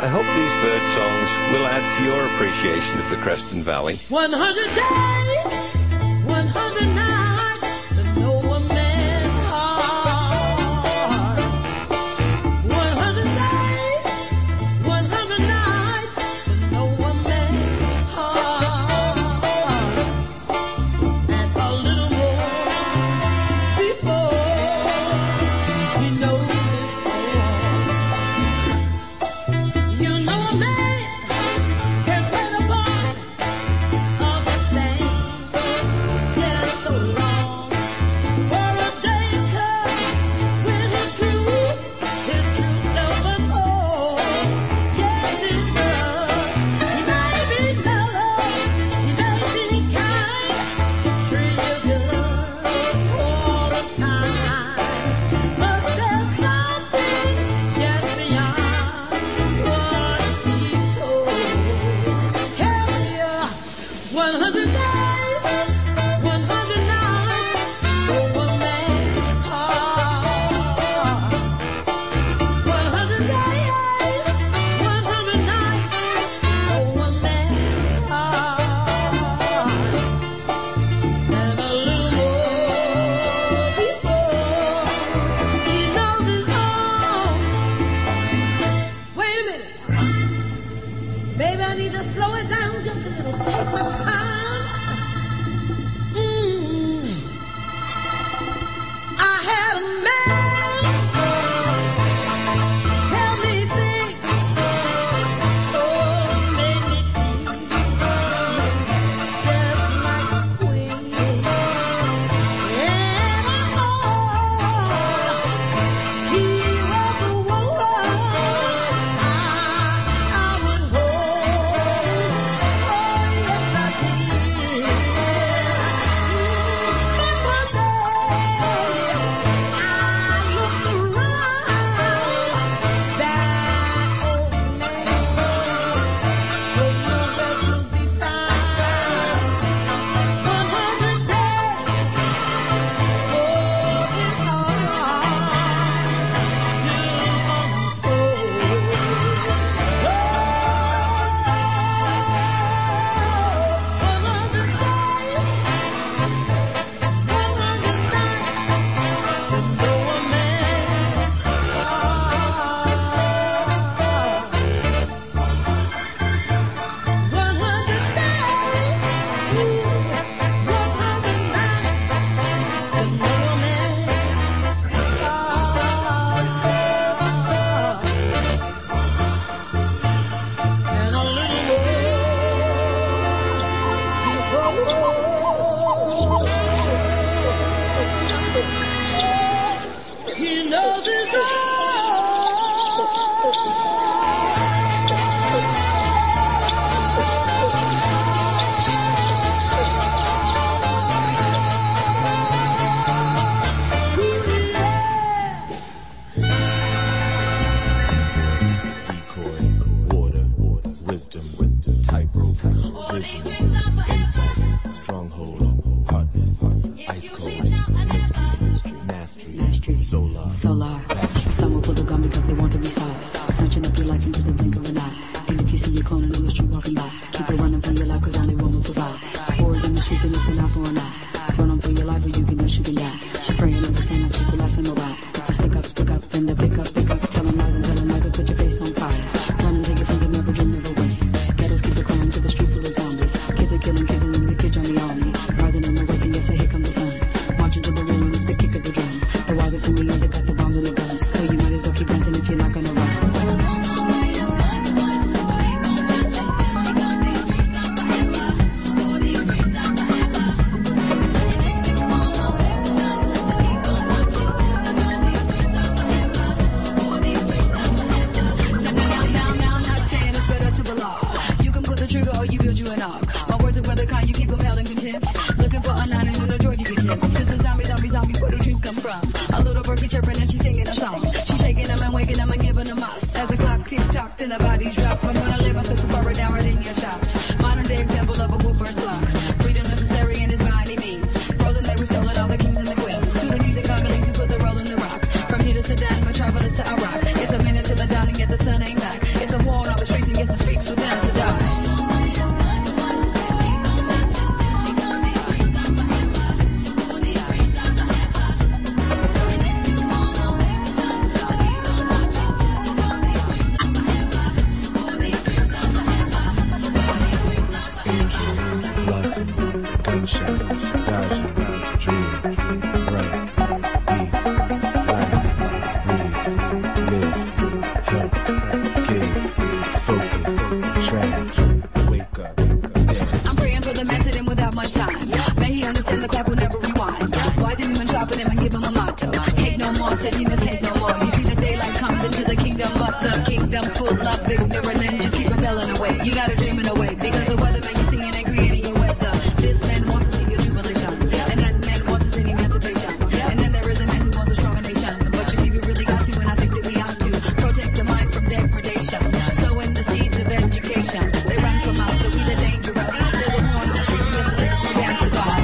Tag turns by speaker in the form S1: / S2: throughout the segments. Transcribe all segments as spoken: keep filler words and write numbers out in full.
S1: hope these bird songs will add to your appreciation of the Creston Valley.
S2: one hundred days, one hundred nights to know a man's heart. one hundred days, one hundred nights to know a man's heart. And a little more before he knows his own. You know a man can wait upon of the same just so long for a day comes when his true, his true self unfolds. Yes, it does. He may be mellow, he may be kind, trivial all the time, but there's something just beyond what he's told. Hell yeah, one hundred days, one hundred nights, know a man's heart. one hundred days, one hundred nights, know a man's heart. And a little more before he knows his home. Wait a minute. Baby, I need to slow it down just a little. Take my time. Mm. I had a man tell me things, oh, made me feel just like a queen. And I thought he was the one I, I would hold. Oh, yes, I did. But one day I looked around. That old man was nowhere to be found. one hundred days for his heart to unfold. Oh, one hundred days, one hundred nights to know a man's heart. one hundred days, ooh, one hundred nights to know a man's heart. And a little more before he knows his own.
S3: Decoy, water, wisdom, tightrope, vision, insight, stronghold, hardness, ice cold, mystery, mastery, solar,
S4: Solar. Some will pull the gun because they want to be sauced. Snatching up your life into the blink of an eye. And if you see your cloning on the street walking by, keep it running for your life because only one will survive. Wars in the streets and it's an eye for an eye. Run on for your life or you can know you can die. She's spraying on the sand like she's the last time by. It's a stick up, stick up, and a pick up, pick up. Telling lies and telling lies and put your face on fire. Run and take your friends and never dream, never win. Ghettos keep the crime to the street full of zombies. Kids are killing kids and leaving the kids on the army. Rising in the wake and yes, here come the suns. Marching to the ruin with the kick of the drum. The wisest in the land, they got the bombs and the guns. So you might as well keep dancing if you're not gonna run.
S5: Tick-tocked and the bodies drop. I'm gonna live on six far down right in your shops. Modern day example of a woofer's block. Freedom necessary and it's by any means. Frozen they were stolen all the kings and the queens. Sudanese and Congolese who put the roll in the rock. From here to Sudan, metropolis to Iraq. It's a minute till the dawn and yet the sun ain't back. It's a war on all the Wise him and sharpen him and give him a motto. Hate no more, said you must hate no more. You see the daylight comes into the kingdom, but the kingdom's full of ignorant and just keep rebelling away. You gotta dream it away because the weatherman you're singing and creating your weather. This man wants to see your jubilation, and that man wants to see emancipation. And then there is a man who wants a stronger nation. But you see, we really got to, and I think that we have to protect the mind from degradation. Sowing the seeds of education. They run from us, so we the dangerous. There's a war on the streets, we have to fix we dance to God.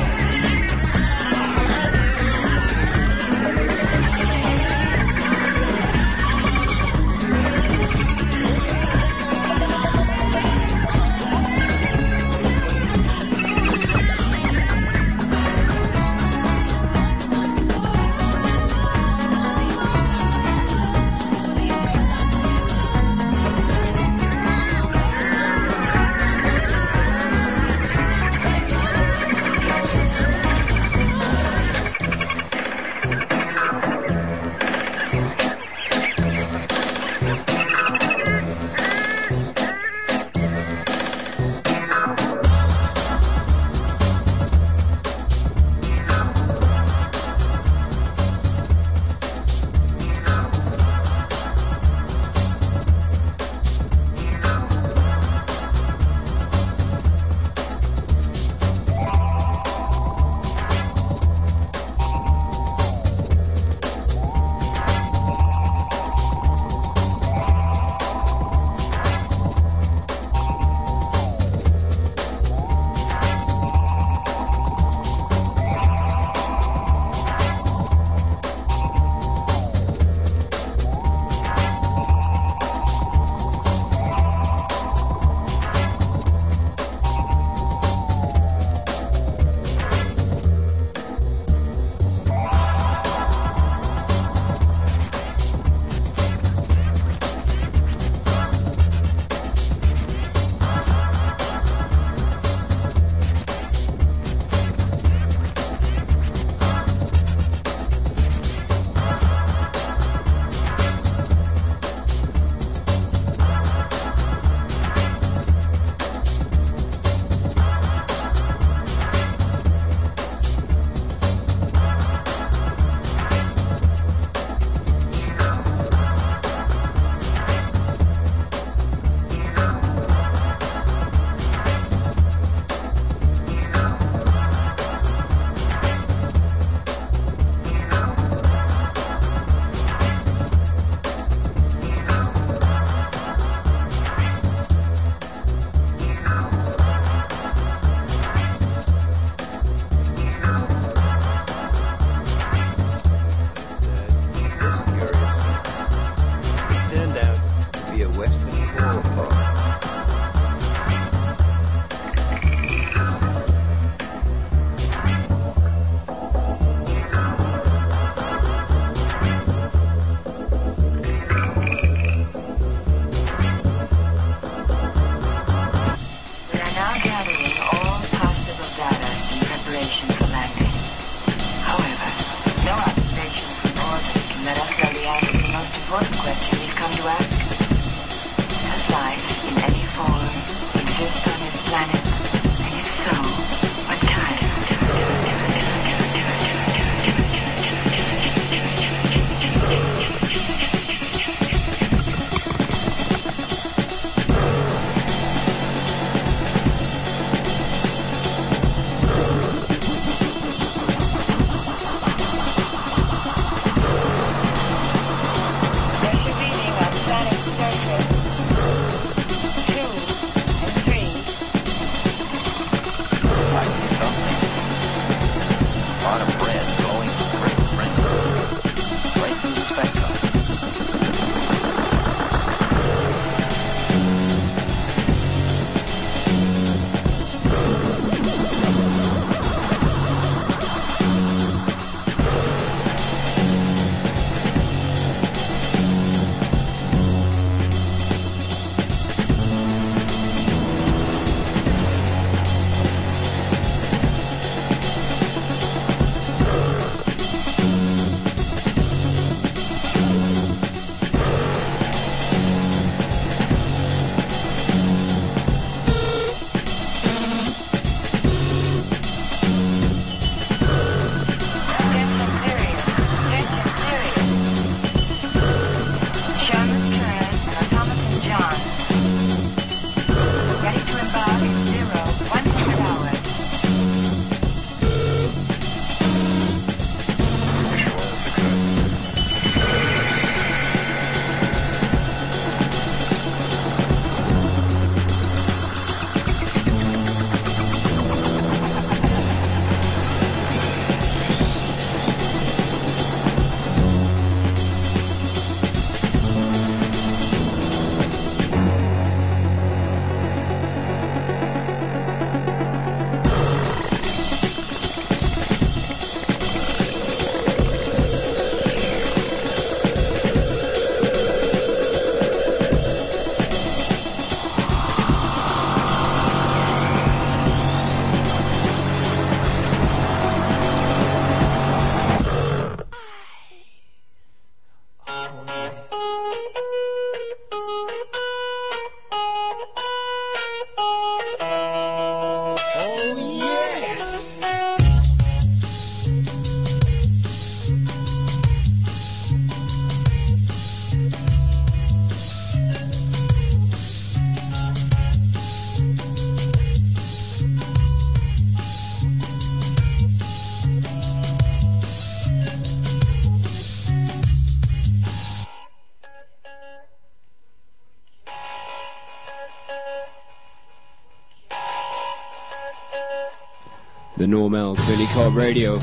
S6: The Normal Billy Cobb Radio.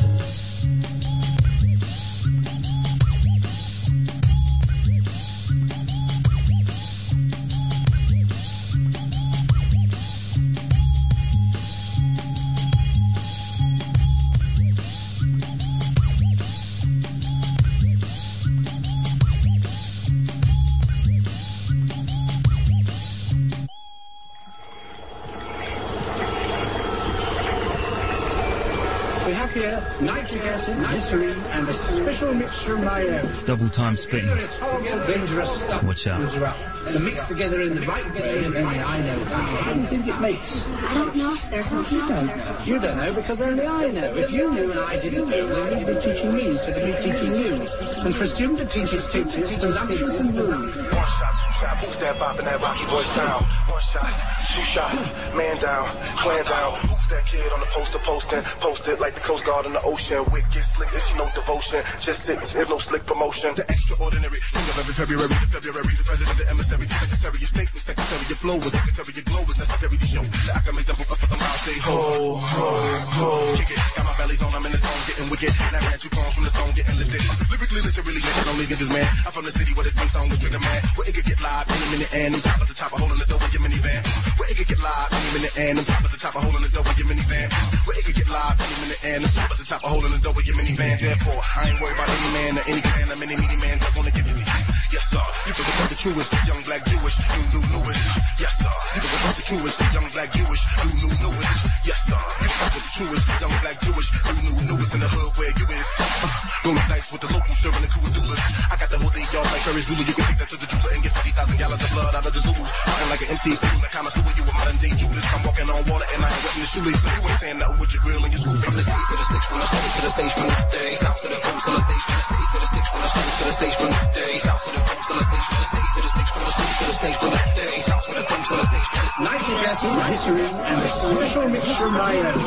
S7: Nitric acid, glycerine, and a special mixture of my own.
S8: Double time spitting.
S7: It's horrible, dangerous stuff.
S8: Watch out.
S7: They're mixed together in the right way, and only I know how. How do you think it makes?
S9: I don't know, sir.
S7: You don't know. You don't know because only I know. If you knew and I didn't know, then you'd be teaching me instead of me teaching you. And for a student to teach is take presumptuous and rude.
S10: One shot, two shot, boost that bop and that Rocky Boy sound. One shot, two shot, man down, clan down. Who's that kid on the poster posting? Post it like the Coast Guard in the ocean. Wicked slick, there's no devotion. Just sit, there's no slick promotion. The extraordinary thing of every February to February. The president, the emissary, the secretary, your statement, secretary, your flow was secretary, your glow was necessary to show that I can make them hook up for the mouth. Stay ho, ho, ho. Kick it, got my belly zone, I'm in the zone, getting wicked. Now I got two clones from the stone, getting lifted. Lyrically, literally, niggas only niggas, man. I'm from the city where the theme song was trigger, man. Where it could get live any minute and them choppers a chopper holding the door with your minivan. Where it could get live any minute and them choppers a chopper holding the door with your minivan. Where it could get live any minute and them choppers a chopper holding the door with your minivan. Therefore, I ain't worried about any man or any clan or many, many man that wanna give you. Yes, sir. You can become the truest, young black Jewish, new, new, newest. Yes, sir. You can become the truest, young black Jewish, new, new, newest. Yes, sir. You can become the truest, young black Jewish, new, new, newest in the hood where you is. Uh, rolling dice with the locals, serving the crew of doulas. I got the whole thing, y'all like Ferris Bueller. You can take that to the jeweler and get fifty thousand gallons of blood out of the Zulus. Looking like an M C, feeling like I'm a super, you a modern day Judas. I'm walking on water and I ain't wetting the shoelace. So you ain't saying nothing with your grill and your school face. From the city to the sticks, from the sticks to the stage, from the dirty south to the coast to the stage, from the city to the sticks, from the sticks to the stage, from the dirty south to the coast to the stage, from the city to the sticks, from the sticks to the stage, from the dirty south to the coast to the stage.
S7: Nitric acid, glycerine, and a special mixture of my own.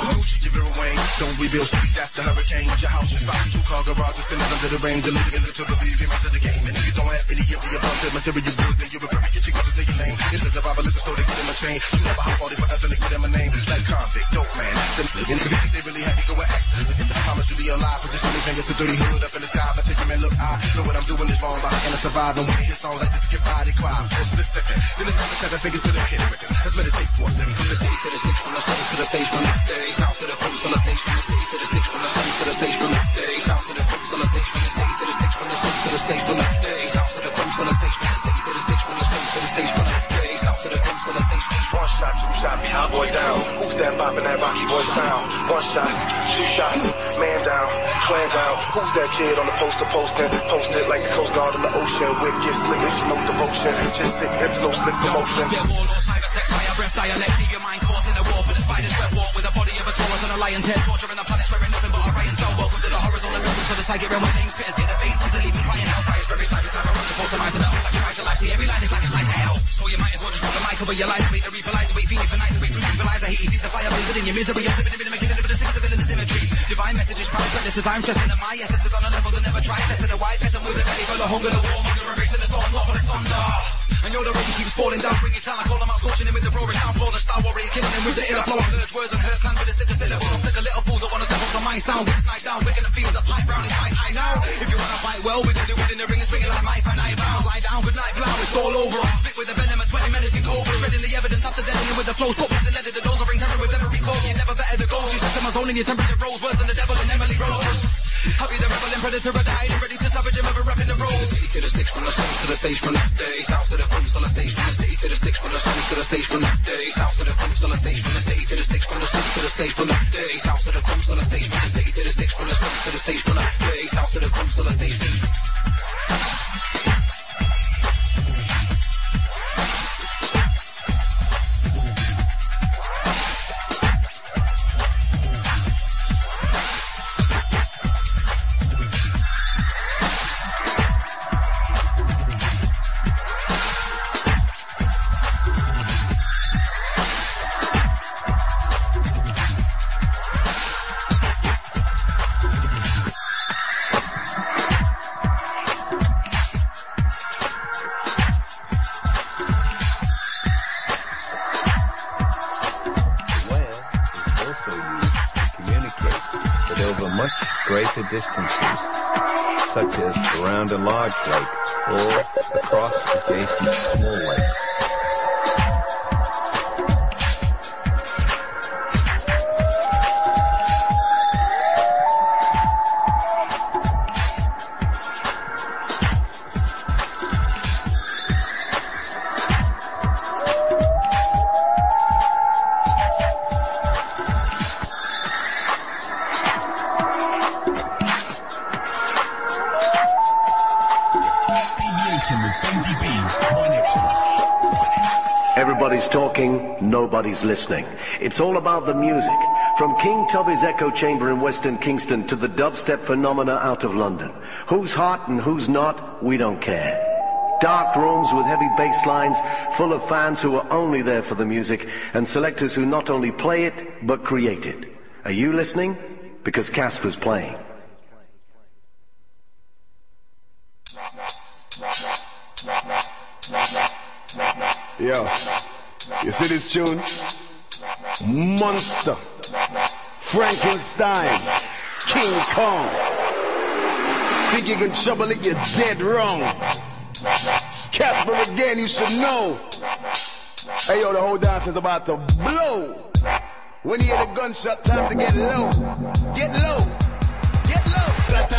S10: Don't rebuild cities after hurricanes. Your house, your spots, two car garages, spinners under the rain. Delivered to believe you're to the game. And if you don't have any of the above material goods, then you're a very get your girls to say your name. If there's a robber liquor store, they get him a chain. You never hot party forever, they get him a name. Like convict, dope man. Them to the think they really happy, go and ask. I promise you be alive. Position your fingers to dirty hood up in the sky. But tell you, man, look, I know what I'm doing is wrong, but I can survive. And when you hear songs like this, you get by, they cry for a split second. Then it's time to seven fingers to the hit records. Let's meditate for a second. From the city to the sticks, from the sticks to the stage, from the dirty south to the coast to the stage, from the city to the sticks, from the sticks to the stage, from the dirty south to the coast to the stage, from the city to the sticks, from the sticks to the stage, from the dirty south to the coast to the stage, from the city to the sticks, from the sticks to the stage, from the dirty south to the coast to the stage. One shot, two shot, be hot boy down. Who's that bopping that Rocky Boy sound? One shot, two shot, man down, clan down. Who's that kid on the poster posting? Posted like the Coast Guard in the ocean. Wicked slick, there's no devotion. Just sick, there's no slick promotion.
S11: Yo, warlord, cyber sex, fire breath, dialect. Leave your mind caught in a war with a spider's web walk with a body of a Taurus and a lion's head. Torture and a planet swearing nothing but Orion's bell. Welcome to the horrors on the building to the psychic realm where names fitters get the face and leave me crying out. Price very cyber time, I run the force of mine to melt. Sacrifice your life, see every line is like a slice of hell. So you might as well just put the mic over your lies. Wait to reapalize, wait feeling for nights, wait through equalizer. He sees the fire blazing in your misery. I'm living in the making of the six of villainous imagery. Divine messages, private predators. I'm stressing that my essence is on a level that never tried. Testing a white peasant with a belly full of hunger, the warm hunger, erasing the storms off of the thunder. And you're the rain keeps falling down, bring it down. I call them out, scorching him with the roaring downpour. The star warrior killing him with the inner flow. Urge words and hurt clans with a single syllable. I'm sick of little fools that wanna step up to my sound. This night down, we're gonna feel the pipe round is tight. I know. If you wanna fight well, we can do it in the ring and swing it like my fan eyebrows. Lie down, good night, blow. It's all over. I'm spit with a venom and twenty menacing cobras. Spreading the evidence after dealing with the flows. Footprints and leather, the doors are ring terror with every call. You never better the goals. You set them on zone in your temperature rose. Worse than the devil and Emily Rose. I'll be the rebel and predator, a died and ready to savage him ever rapping the roads. City to the sticks, from the stones to the stage, from the dirty south to the coast to the stage, from the city to the sticks, from the stones to the stage, from the dirty south to the coast to the stage, from the city to the sticks, from the stones to the stage, from the dirty south to the coast to the stage, from the city to the sticks, from the stones to the stage, from the dirty south to the coast to the stage.
S1: to distances, such as around a large lake or across adjacent small lakes.
S8: Everybody's talking, nobody's listening. It's all about the music. From King Tubby's Echo Chamber in Western Kingston to the dubstep phenomena out of London. Who's hot and who's not, we don't care. Dark rooms with heavy bass lines, full of fans who are only there for the music, and selectors who not only play it, but create it. Are you listening? Because Casper's playing.
S9: Yo, you see this tune? Monster, Frankenstein, King Kong. Think you can trouble it? You're dead wrong. It's Casper again, you should know. Hey yo, the whole dance is about to blow. When you hear the gunshot, time to get low. Get low. Get low.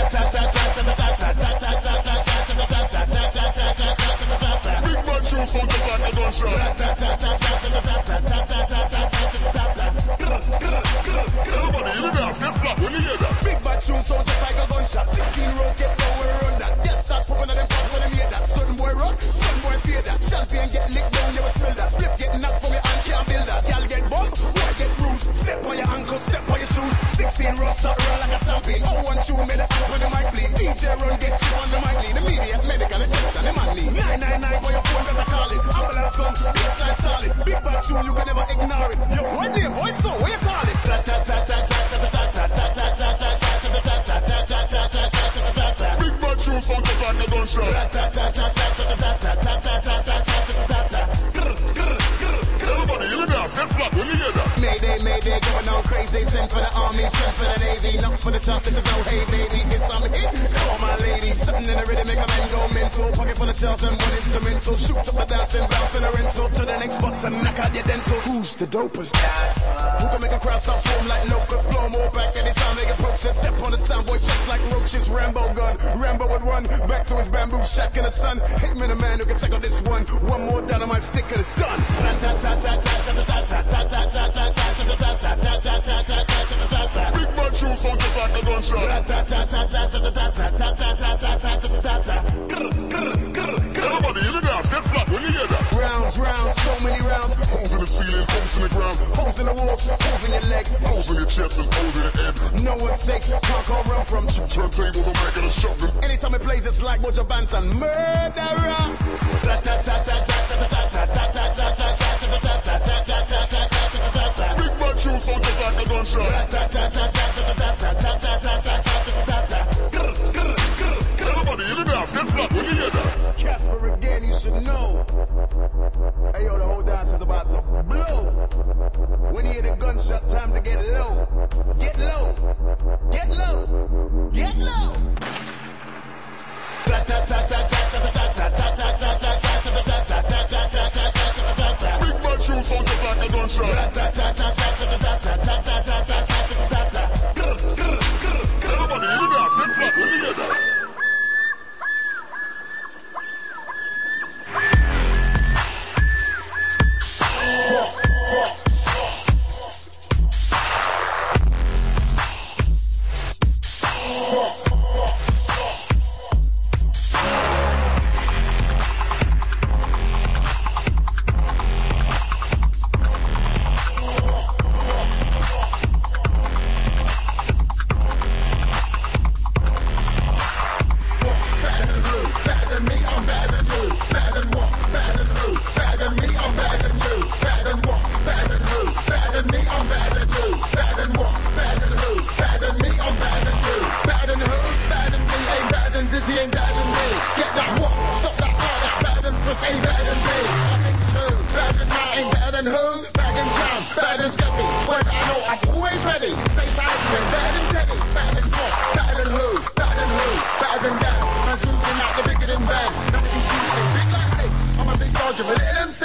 S9: Big bad shoe sound just like a gunshot. Everybody in the dance, get flat when you hear that. Big bad shoe sound just like a gunshot. Sixteen rows get low when we run that. Get start popping on them pops when they hear that. Certain boy run, certain boy fear that. Champagne get licked down, you will smell that. Split get knocked from your hand, can't build that. Y'all get bumped, boy get bruised. Step on your ankle, step on your shoes. Sixteen rows start run like a stampede. Oh, one tune made a flip on the mic bleed. D J run, get you on the mic lead. Immediate medical attention, the man need. nine nine nine for your phone, better call it. Ambulance come, baseline solid. Big bad tune, you can never ignore it. Yo, what name, what so, what you call it? Big bad tune sound just like a gunshot. Everybody in the dance, get flat when you hear that. Mayday, mayday, going on crazy. Send for the army, send for the navy. Not for the top, this is no hey baby. It's on me, call my lady. Something in the rhythm make a man go mental. Pocket full of shells and one instrumental. Shoot up the dance and bounce in a rental. To the next box and knock out your dentals. Who's the dopest guys? Who can make a crowd stop foam like locusts? Blow more back anytime they approach us. Step on the soundboy just like roaches. Rambo gun, Rambo would run back to his bamboo shack in the sun. Hate me the man who can tackle this one. One more down on my stick and it's done. Big bad shoe sound just like a gunshot. Everybody in the dance, get flat when you hear that. Rounds, rounds, so many rounds. Holes in the ceiling, holes in the ground. Holes in the walls, holes in your leg. Holes in your chest and holes in your head. No one's safe, can't call run from two turntables. I'm making a shotgun. Anytime it plays, it's like Roger Banton. Murderer. Big bad shoe sound just like a gunshot. Everybody in the dance, get flat when you hear that. It's Casper again, you should know. Hey yo, the whole dance is about to blow. When you hear the gunshot, time to get low. Get low. Get low. Get low. Big bad shoe sound just like a gunshot.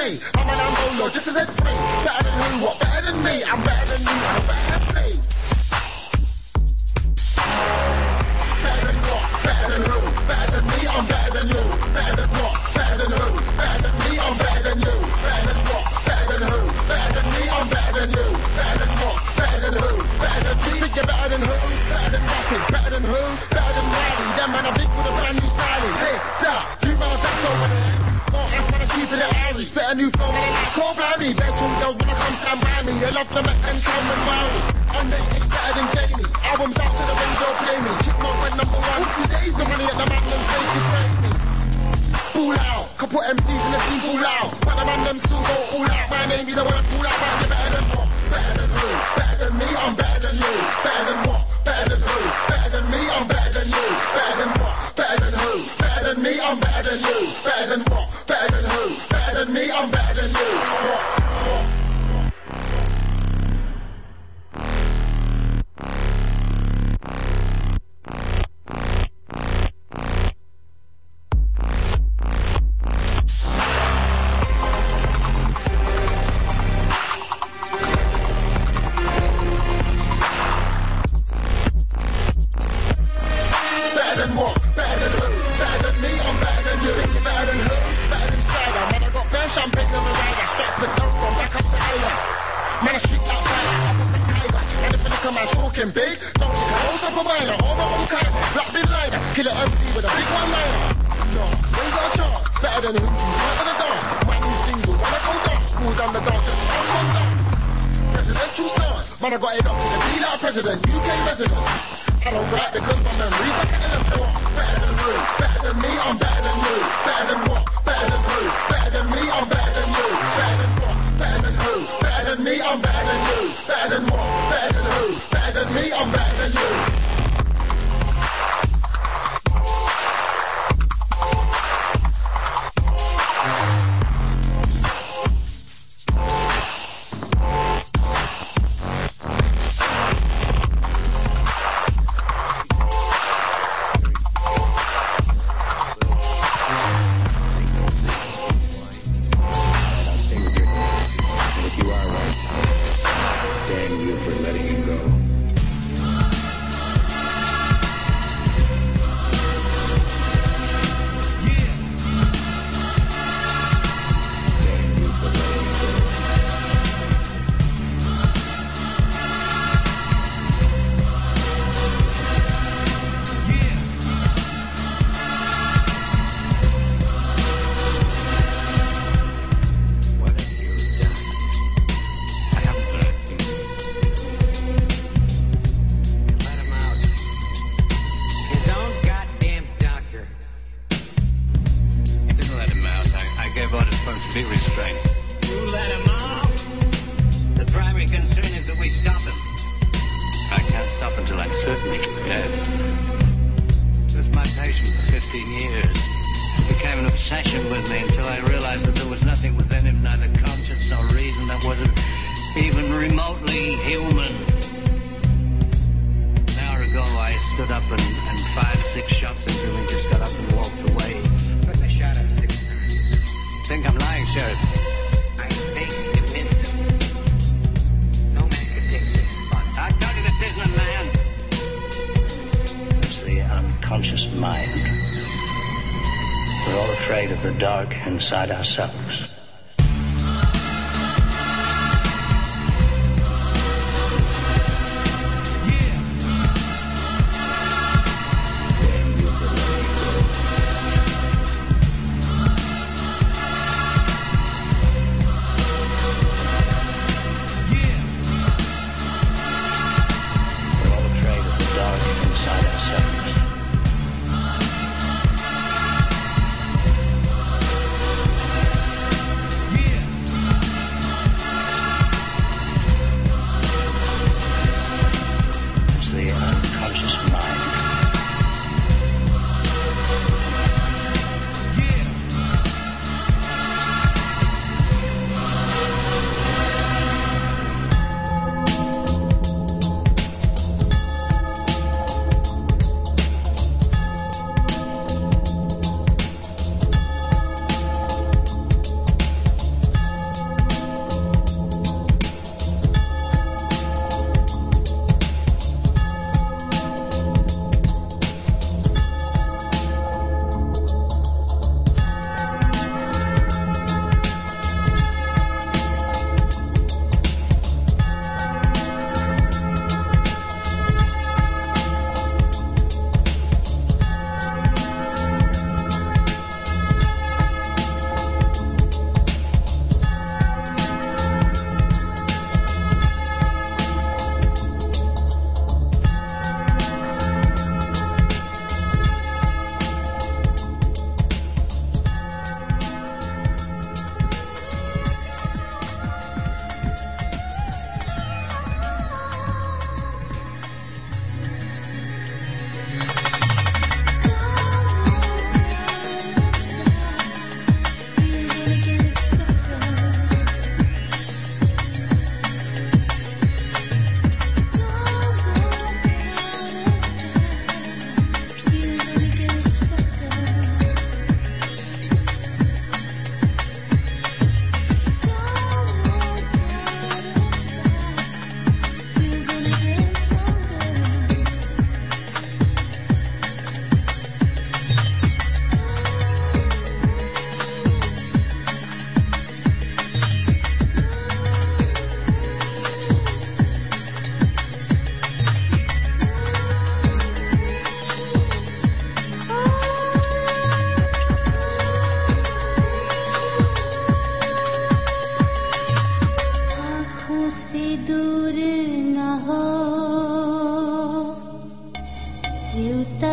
S9: see. I'm an Ambolo, just as head free. Better than who? What? Better than me. I'm better than you. I'm better than see. Better than what? Better than who? Better than me. I'm better than you. Better than what? Better than who? Better than me. I'm better than you. Better than what? Better than who? Better than me. I'm better than you. Better than what? Better than who? Better than me. Think you're better than who? Better than Rapid. Better than who? Better than Riley. Them man are big with a brand new styling. Tick tock. You man are that's over there. Don't ask man to keep it Irish. Better new flow man like call blimey. Bedroom girls when I come stand by me. They love to make them come and marry. And they ain't better than Jamie. Albums out to the window play me. Chick not went number one. Oopsie days the money that the man them fake is crazy. Pull out. Can put M Cs in the scene pull out. But the man them still go all out. My name be the one pull out. But you're better than what? Better than who? Better than me. I'm better than you. Better than what? Better than who? Better than me. I'm better than you. Better than what? Better than who? Better than me. I'm better than you. Better than what? Better than who? Better than me. I'm better than you. What? What? Man, I got it up to the D-Line president, U K resident. I don't write because my memories are killing them. Better than who? Better than me, I'm better than you. Better than what? Better than who? Better than me, I'm better than you. Better than what? Better than who? Better than me, I'm better than you. Better than what? Better than who? Better than me, I'm better than you.
S12: Inside ourselves.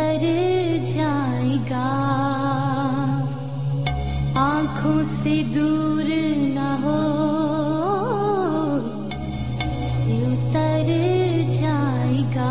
S13: उतर जाएगा आंखों से दूर न हो उतर जाएगा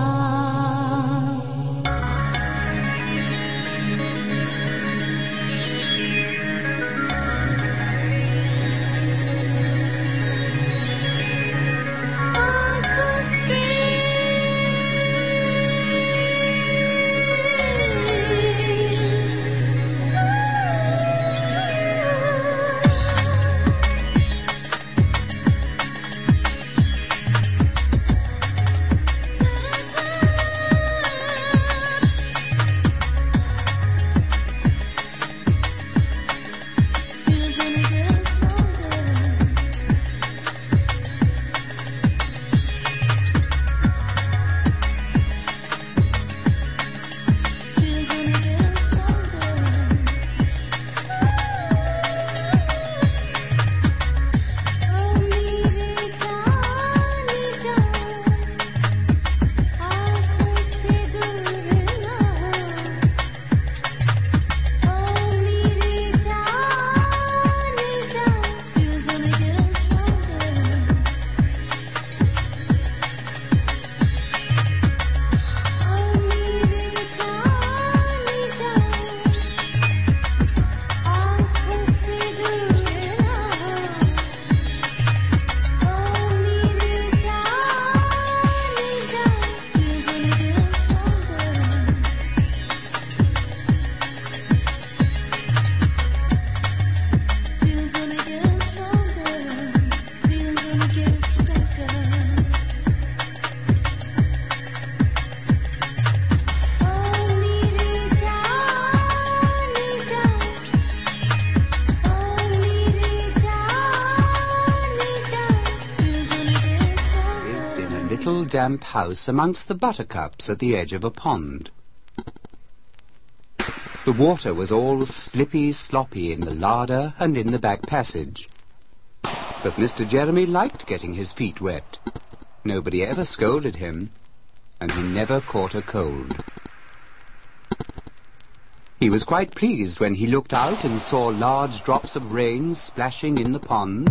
S14: damp house amongst the buttercups at the edge of a pond. The water was all slippy sloppy in the larder and in the back passage. But Mister Jeremy liked getting his feet wet. Nobody ever scolded him, and he never caught a cold. He was quite pleased when he looked out and saw large drops of rain splashing in the pond.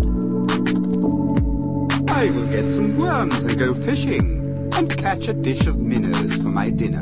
S14: I will get some worms and go fishing, and catch a dish of minnows for my dinner.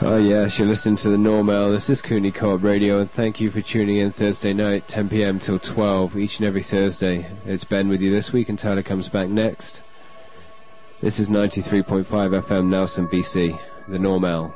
S6: Oh yes, you're listening to the Normal. This is Cooney Co-op Radio, and thank you for tuning in Thursday night, ten p m till twelve, each and every Thursday. It's Ben with you this week, and Tyler comes back next. This is ninety-three point five F M, Nelson, B C, the Normal.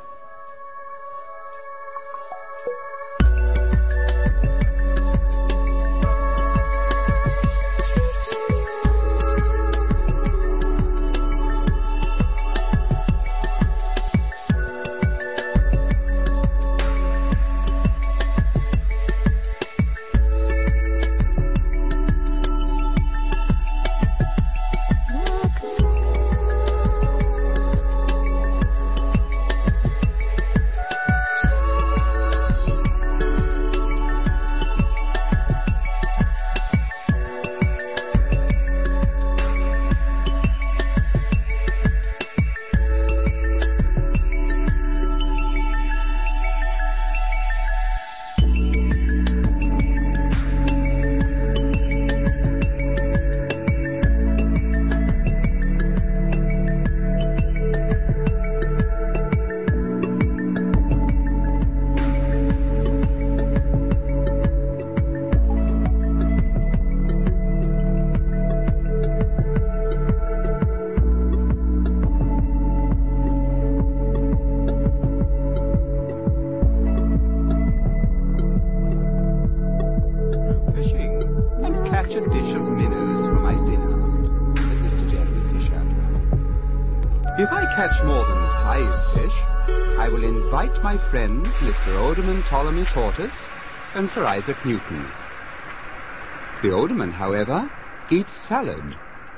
S14: My friends, Mister Alderman Ptolemy Tortoise and Sir Isaac Newton. The Alderman, however, eats salad.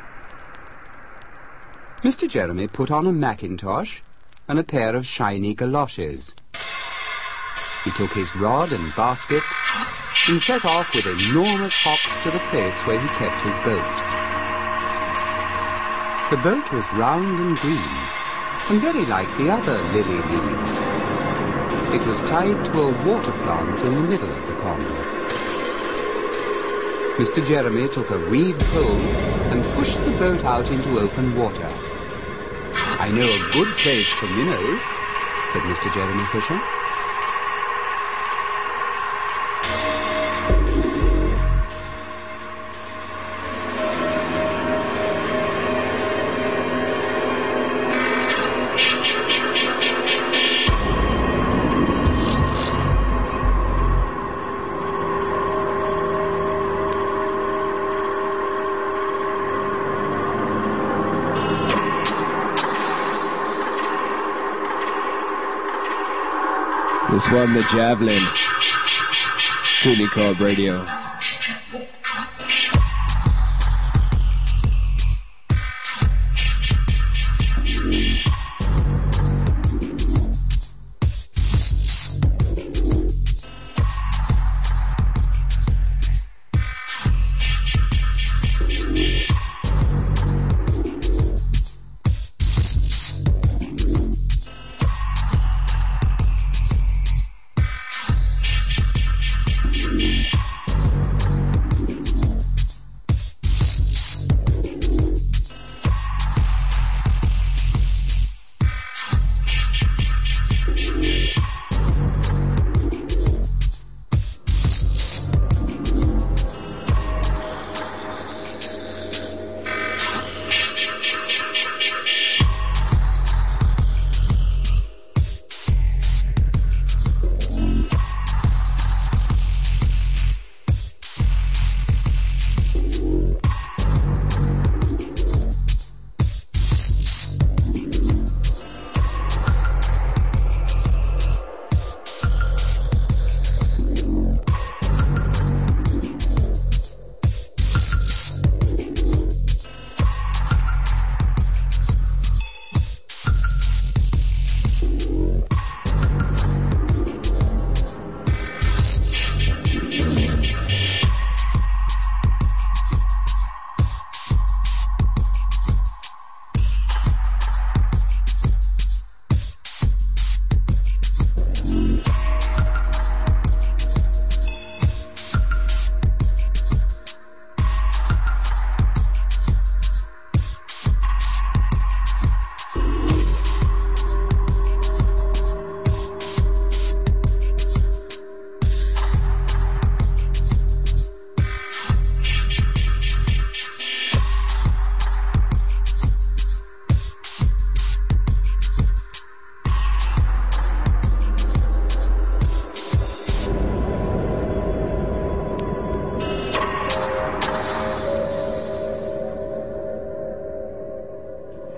S14: Mister Jeremy put on a mackintosh and a pair of shiny galoshes. He took his rod and basket and set off with enormous hops to the place where he kept his boat. The boat was round and green, and very like the other lily leaves. It was tied to a water plant in the middle of the pond. Mister Jeremy took a reed pole and pushed the boat out into open water. "I know a good place for minnows," said Mister Jeremy Fisher.
S6: This one, the Javelin. Cooney Co-op Radio.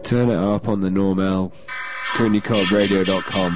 S6: Turn it up on the Normal, cooney cob radio dot com.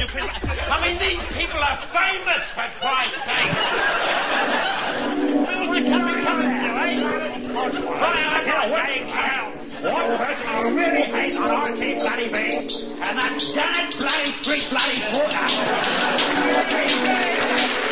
S15: country. I mean, these people are famous, for Christ's sake. Where's the country coming to, eh? Right, I tell you, bloody cow. One person I really hate on R T bloody B, and that's Janet bloody Street bloody Porter.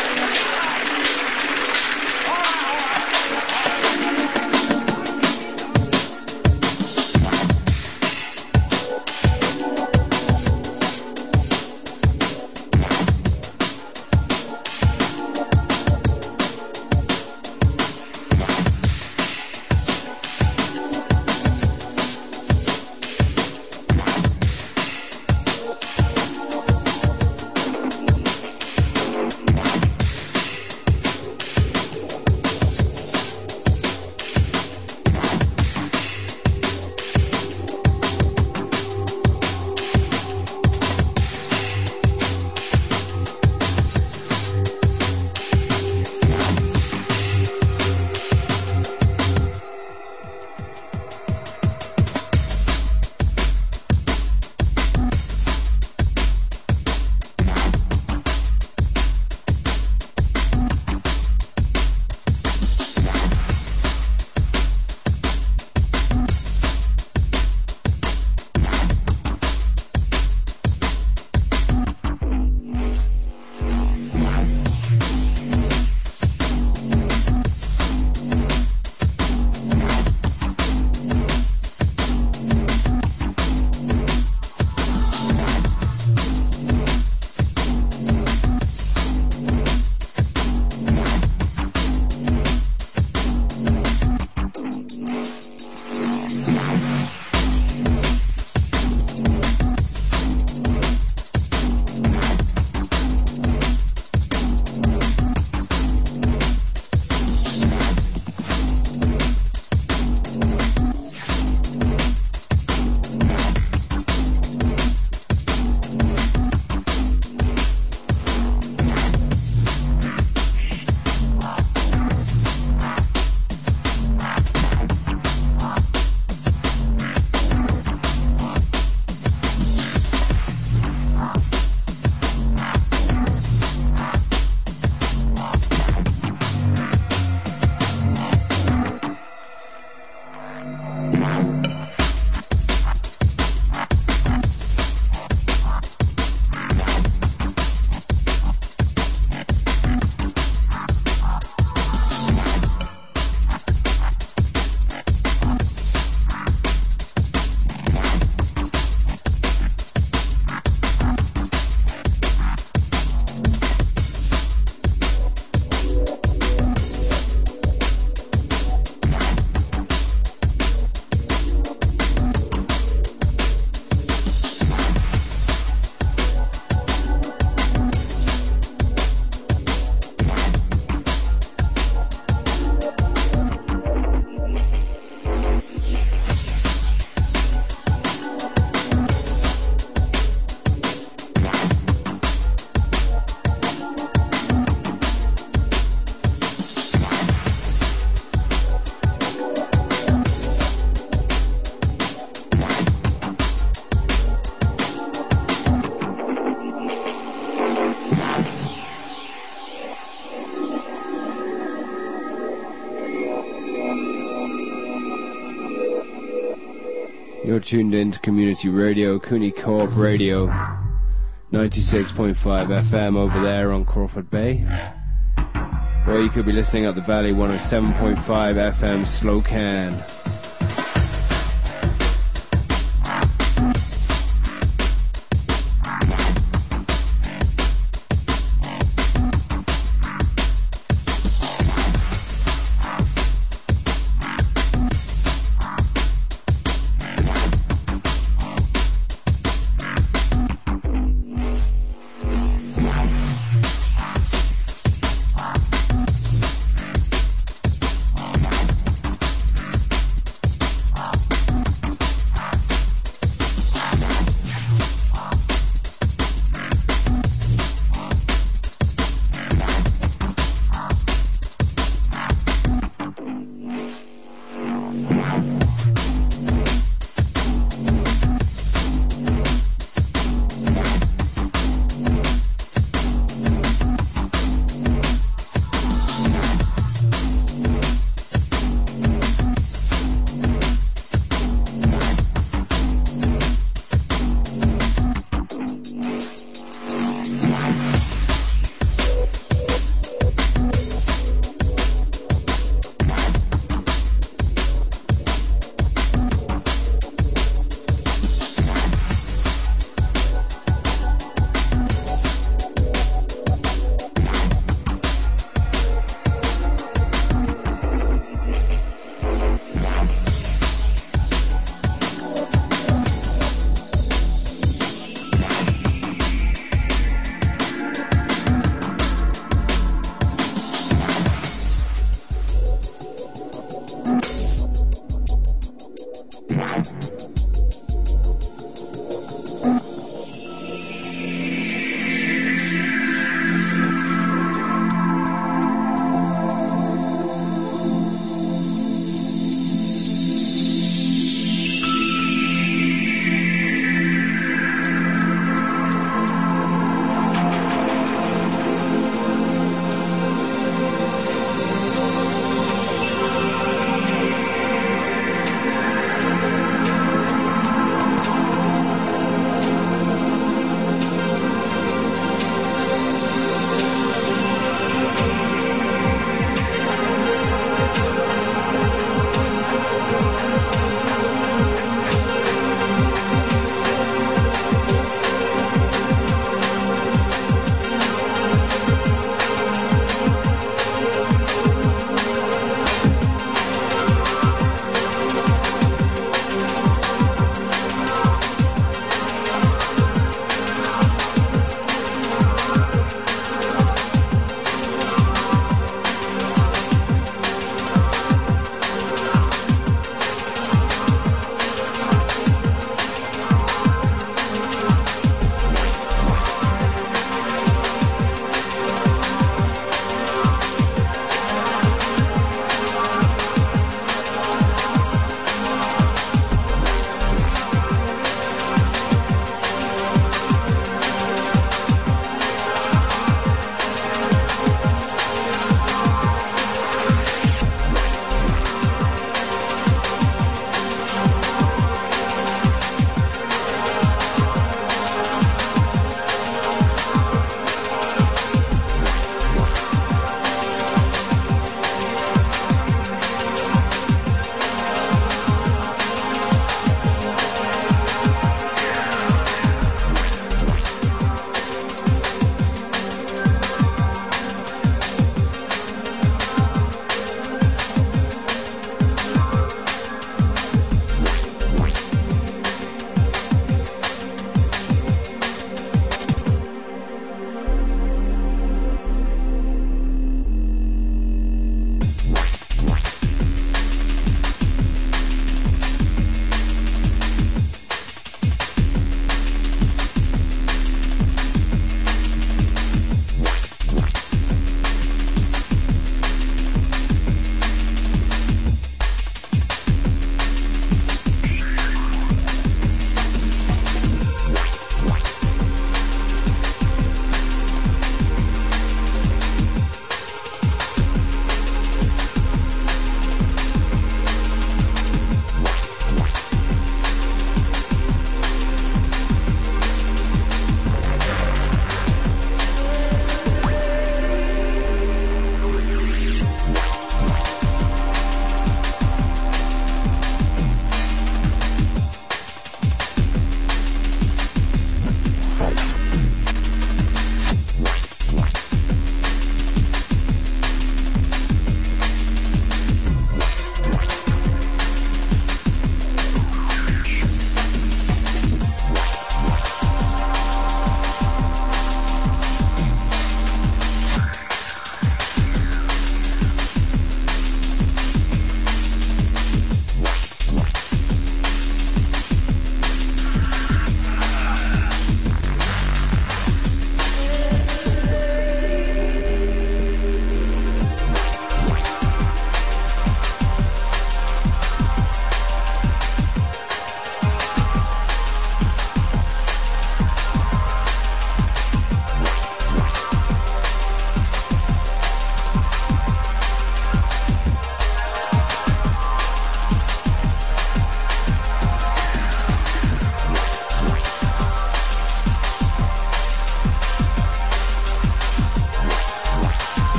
S6: You're tuned in to Community Radio, Cooney Co-op Radio, ninety-six point five F M over there on Crawford Bay. Or you could be listening at the Valley, one oh seven point five F M Slocan.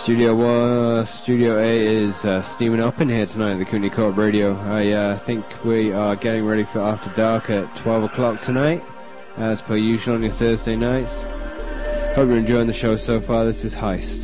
S6: Studio one, Studio A is uh, steaming up in here tonight at the Cooney Co-op Radio. I uh, think we are getting ready for After Dark at twelve o'clock tonight, as per usual on your Thursday nights. Hope you're enjoying the show so far. This is Heist.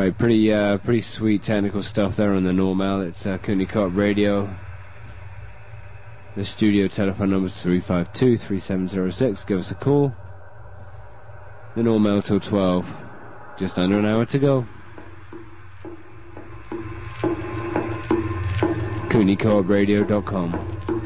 S6: Right, pretty uh, pretty sweet technical stuff there on the Normal. It's uh, Cooney Co-op Radio. The studio telephone number is three five two, three seven zero six. Give us a call. The Normal till twelve. Just under an hour to go. Cooney Co op radio dot com.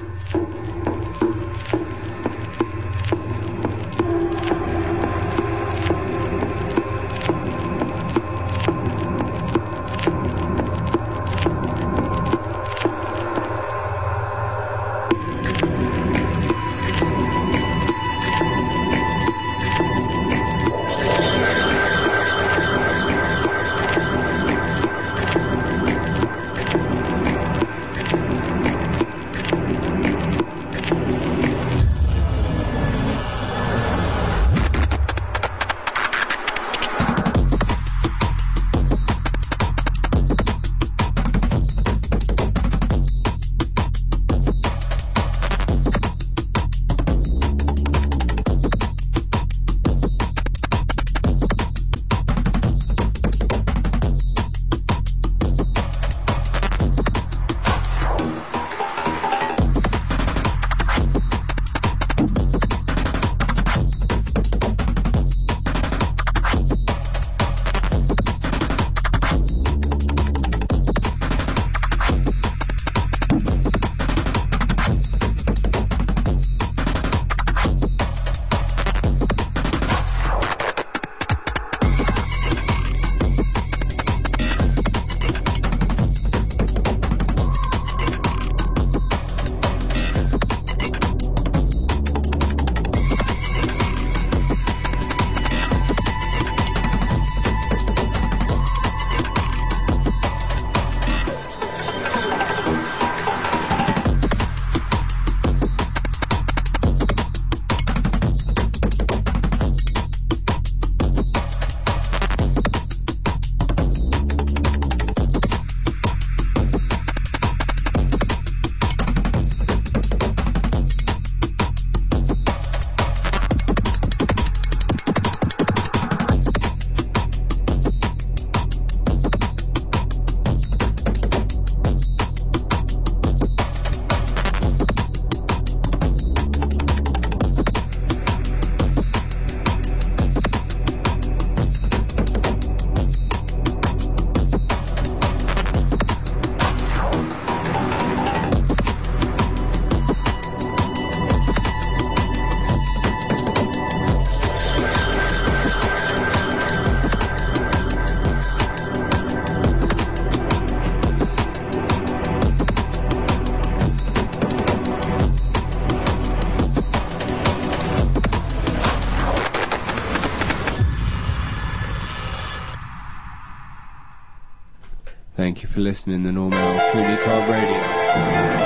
S6: Thank you for listening to the Normal Cooney Co op Radio.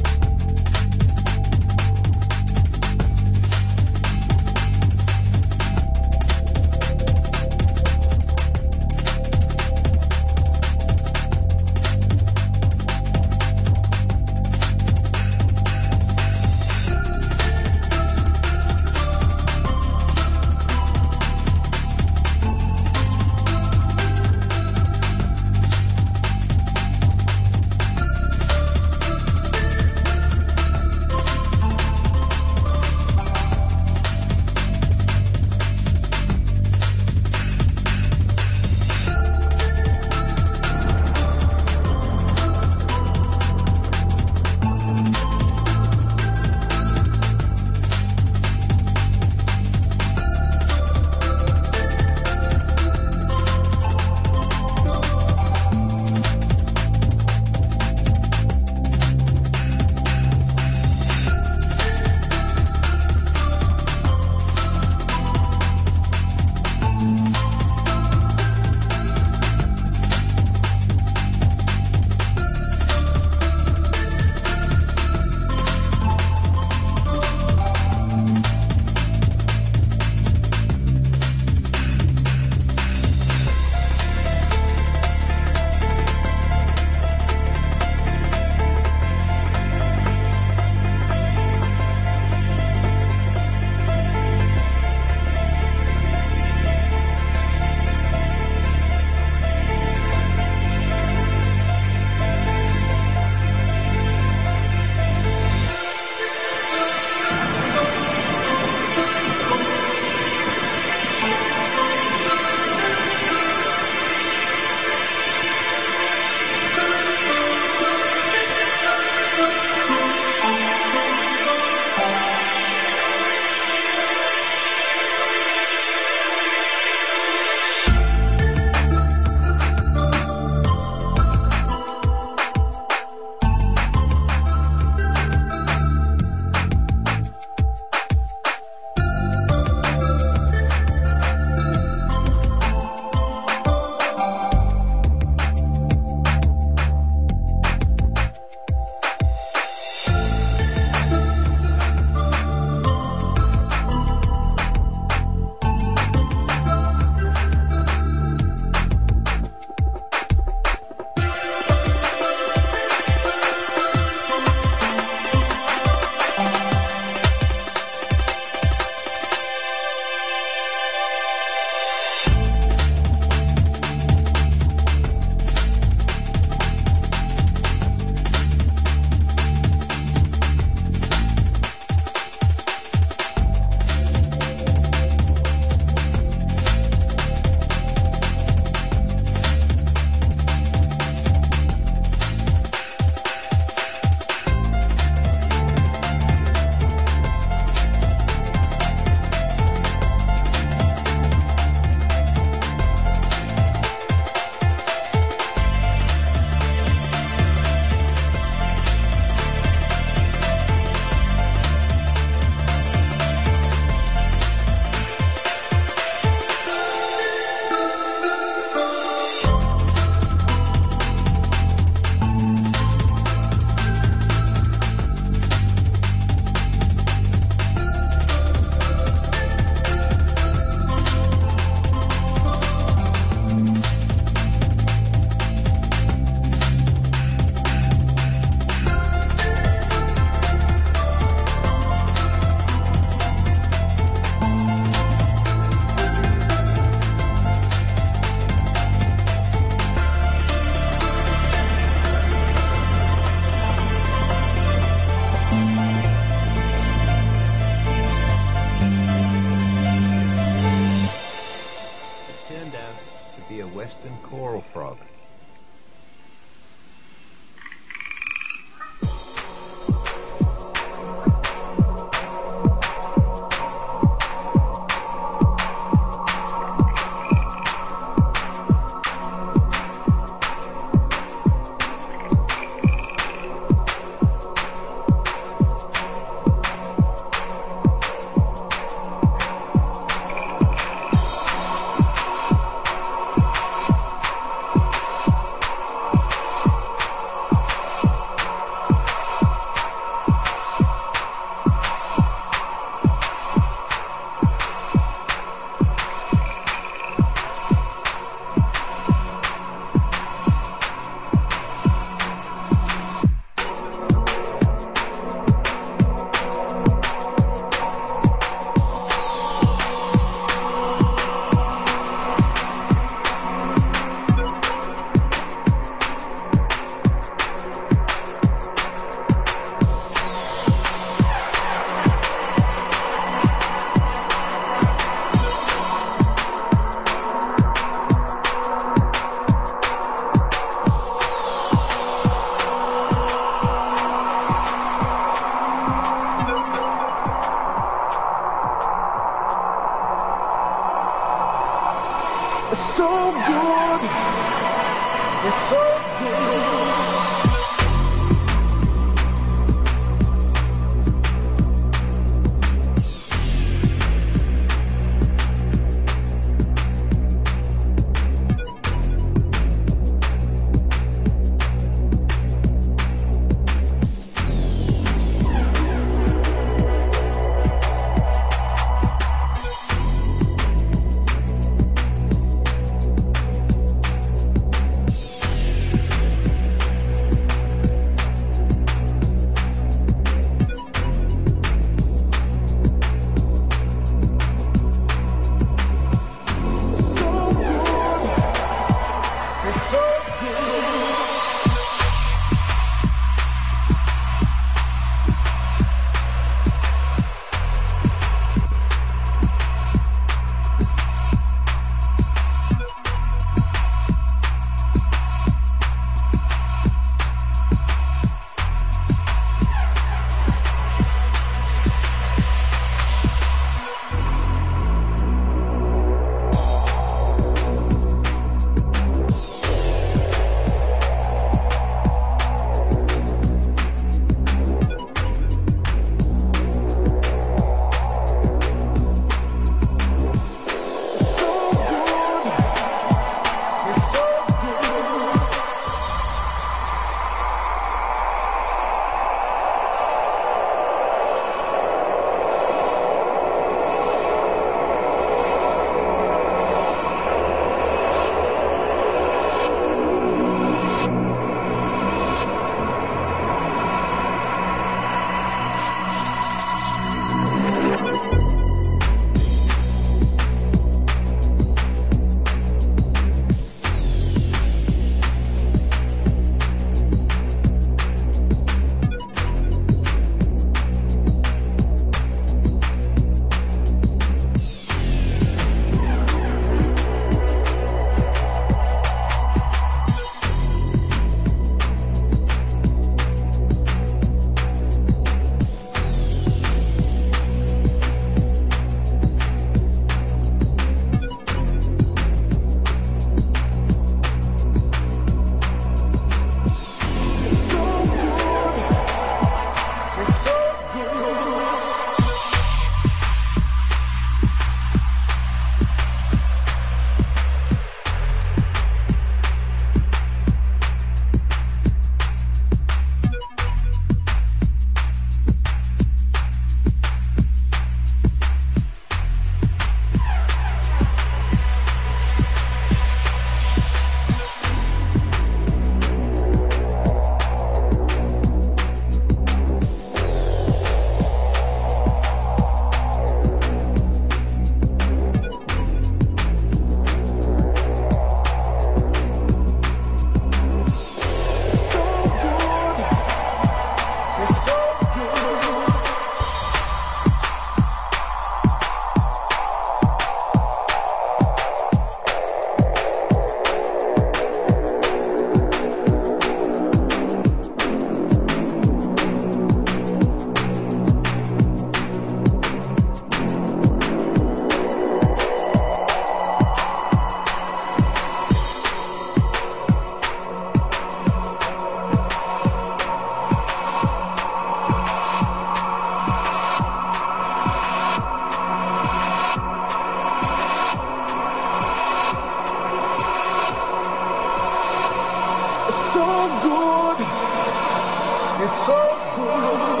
S9: It's so good.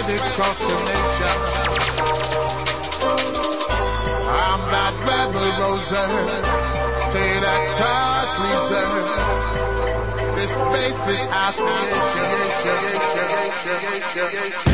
S9: spread it across the nation. I'm that rebel roser, say that God pleaser. This basic affiliation.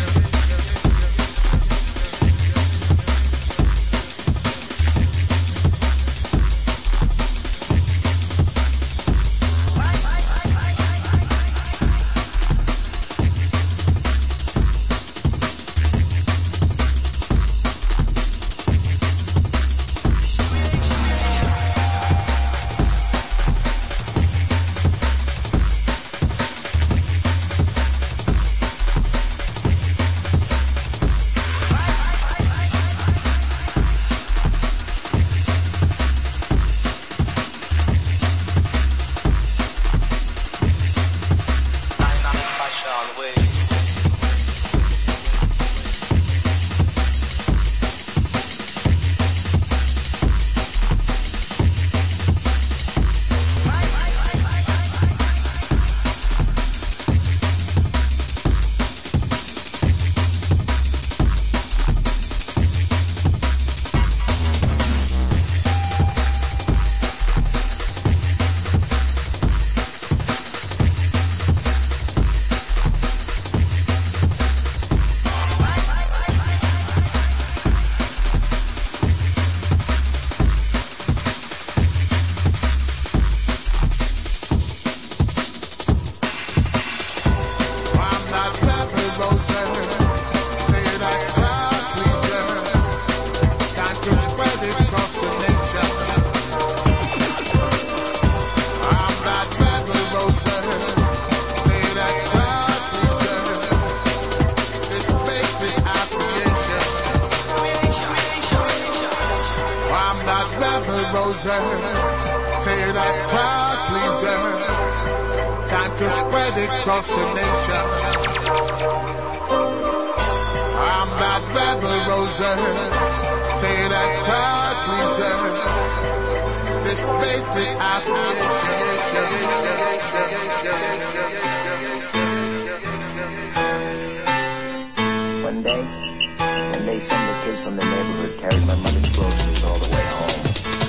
S16: One day, one day some of the kids from the neighborhood carried my mother's groceries all the way home.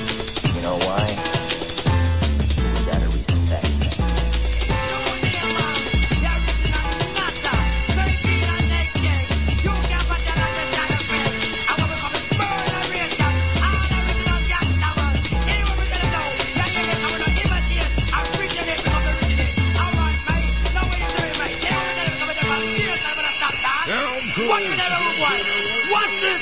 S16: You know why? It was out of respect.
S9: Watch it, everyone! Watch this!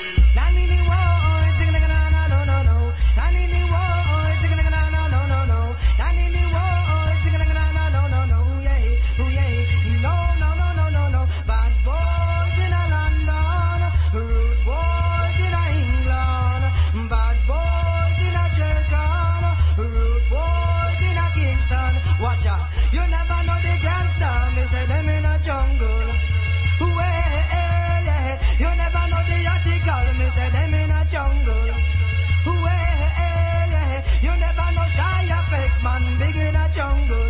S17: Bad boys in London, rude boys in England, bad boys in Jamaica, rude boys in Kingston. Watch out, you never know the gangster. Me say them in a jungle. You never know the article, me say them in a jungle. Well, you never know shy effects, man, big in a jungle.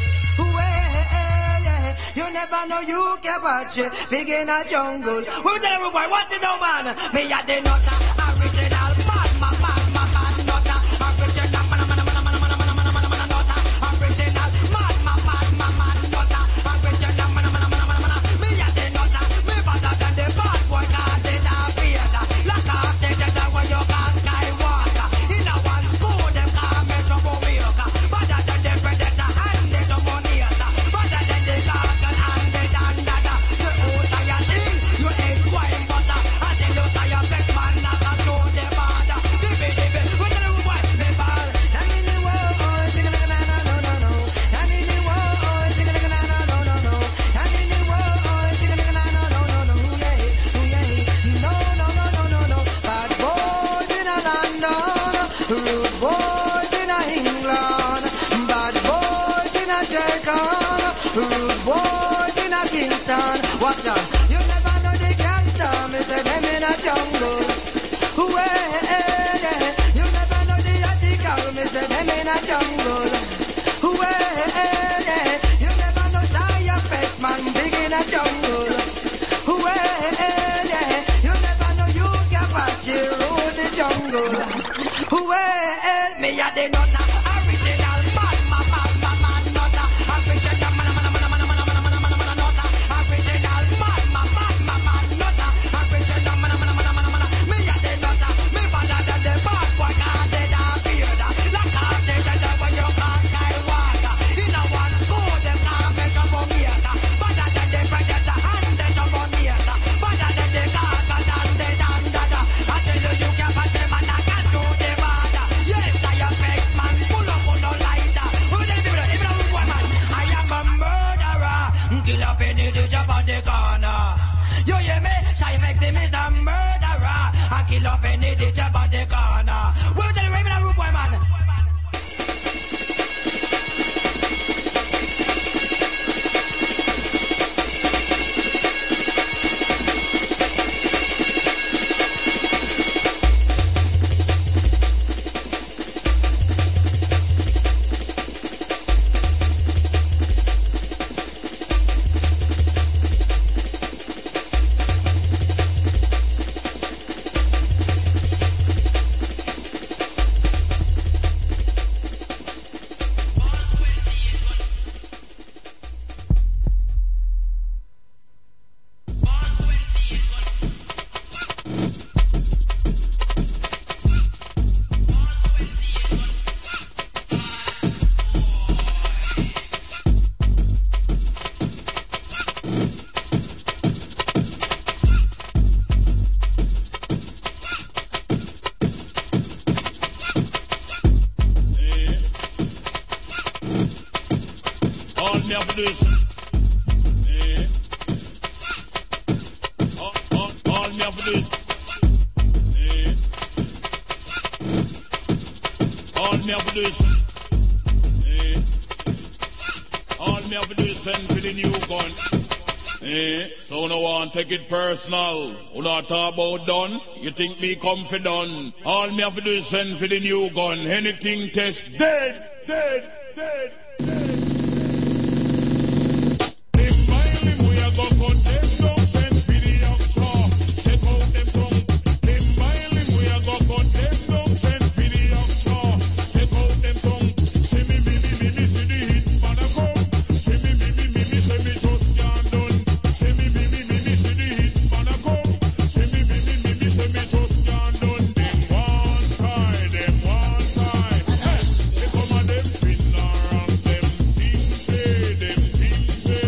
S17: Well, you never know you can watch it, big in a jungle. We tell everybody, watch it now, man. Me a the nutter, original, bad, man, bad, man, bad, nutter, original, man, man, man, man, man, man, man, man, man, man, nutter, original, mad, man, bad, man, man, nutter, original, man, man, man, man, man, man, me a the nutter, me better than the bad boy, cause it a theater, like a theater where you can skywalker. In a one school, them call me troublemaker, better than the predator and the dominator, better than the gargan and the dandada. The old tired thing, you ain't quite butter, I tell you, say your best man, not a show the border. Give it, give it, we tell you what, me ball. Down in the world, sing it, no, no, no, no. Down in the world, sing it, no, no, no, no, no. Down in the world, sing it, no, no, no, no, no. Yeah, yeah, no, no, no, no, no, no. Bad boys in a London, rude boys in a England, bad boys in a Jamaica, rude boys in a Kingston. Watch out, you never know the gangster. Me say them in a jungle. Well, you never know the article. Me say them in a jungle. Well, you never know shy effects, man, big in a jungle. Me a the nutter, original man, man, man, man, man, nutter. Original man, man, man, man, man, man, man, man, man, man, nutter. Original man, man, man, man, man, nutter. Original man, man, man, man, man, man. Me a the nutter, me better than the bad boy, 'cause they da beard. Like how they da when you pass Skywalker. In a one school, them can't make a bummiator. Better than the predator and the dominator. Better than the carcass and the dandada. I tell you, you can't patch him and I can't do the border. Yes, I am vex man, pull up on no lighter. Who tell me that? Even a woman, I am a murderer. Kill up any the job on the corner. You hear me? Shy vex him is a murderer. I kill up any the job on the corner. Who tell me? Even a rude boy man.
S18: Take it personal. Who not talk about done? You think me confident? All me have to do is send for the new gun. Anything test dead, dead, dead, dead. Lim by lim we a go cut them down. Send for the offshore. Take out them tongue. Lim by lim we a go cut them down. Send for the offshore. Take out them tongue. See me, me, me, me, me, see the hit man a come. See me, me, me, me, me, see me just can't done. See me, me, me, me, me, see the hit man a come. See me, me, me, me, me, see me just can't done. Them one time, them one time. Hey, they come and them fiddler and them things say, them things say.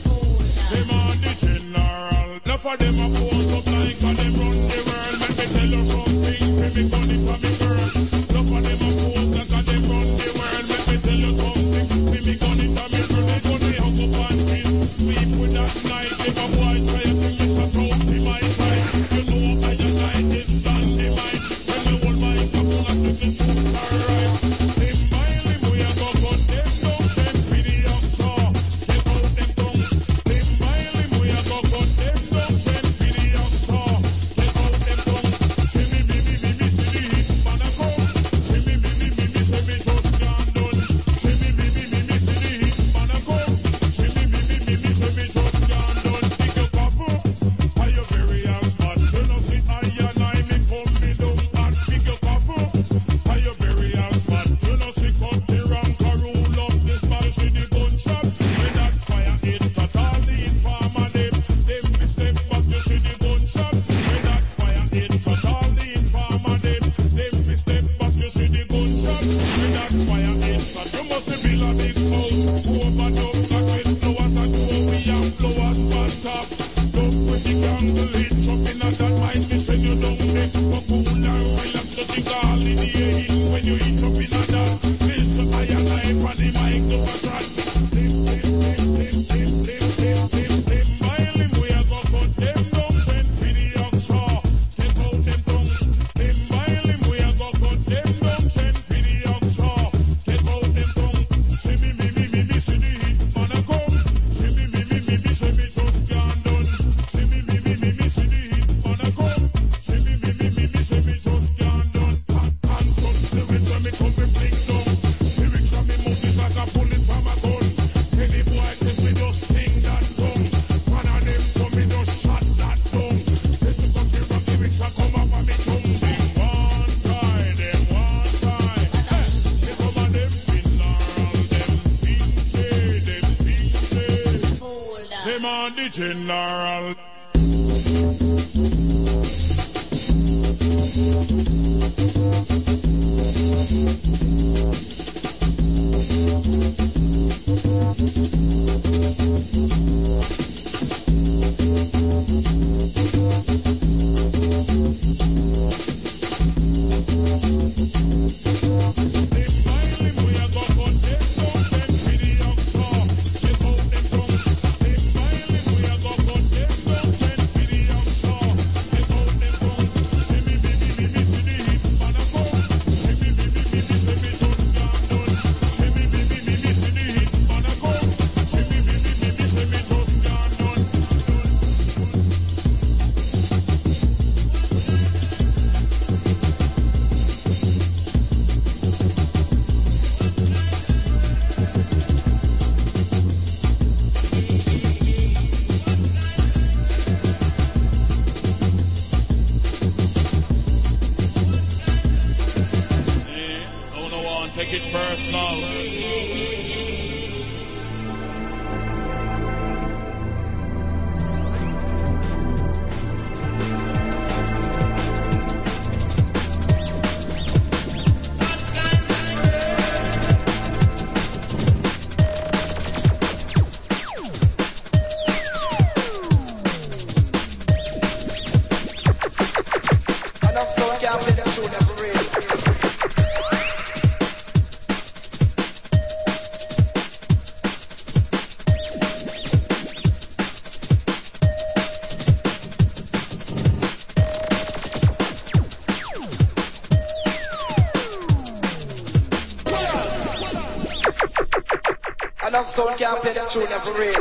S18: Them are the general. Enough of them a pose up like a them run the world. Let me tell you something, let me gun it for me girl. Enough of them a pose like a them run the world. Let me tell you something, let me gun it for me girl. They gun me hug up and kiss. Sleep with that night, if a boy try to bring me some out to my side. You know I just like this stand the mind. When you hold my cup, I took the truth, alright. Lim by lim, we a go cut them down. Send for the offshore, take out them tongue. Lim by lim, we a go cut them down. Send for the offshore, take out them tongue. See me, me, me, me, me, see the hit man a come. See me, me, me, me, me, see me just can't done. See me, me, me, me, me, see the hit man a come. See me, me, me, me, me, see me just can't done. Pick your coffee, are you very smart? You know see I and I me come me down and pick your coffee, are you very smart? You know see cut the rank a rule up this man see the gunshot. When that fire hit totally informer them, them be step back you see the gunshot. When that fire hit totally informer them, them be step back you see the gunshot. When that fire hit, so you must be build a big house, overdub that with flowers and go we have flowers on top. Look with the candle lit up in a that mind me send you down there for cool and relax to the all in the air when you eat up in a that. This I and I for the mic to a track. Lim, lim, lim, lim, lim, lim, lim, lim, lim by lim we a go cut them down. Send for the offshore, take out them tongue. Lim by lim we a go cut them down. Send for the offshore, take out them tongue. See me, me, me, me, me, see the hit man a come. See me, me, me, me, me, see me just can't done. See me, me, me, me, me, see the hit man a come. See me, me, me, me, me, see me just can't done. Hot and touch the rich and me come me fling down. The rich and me move it like a bullet from a gun. Any boy test me just sting that tongue. One of them come me just shot that tongue. This is got the rock, the rich and come up and me tongue. Them one time, them one time. the general.
S17: Enough sound can't play the tune for real.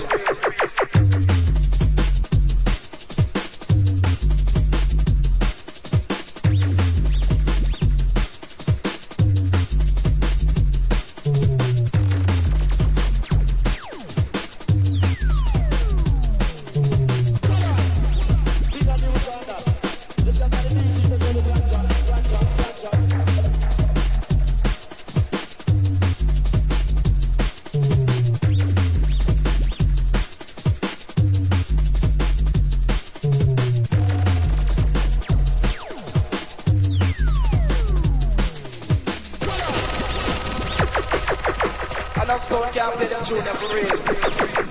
S17: So I can't play them tune for real.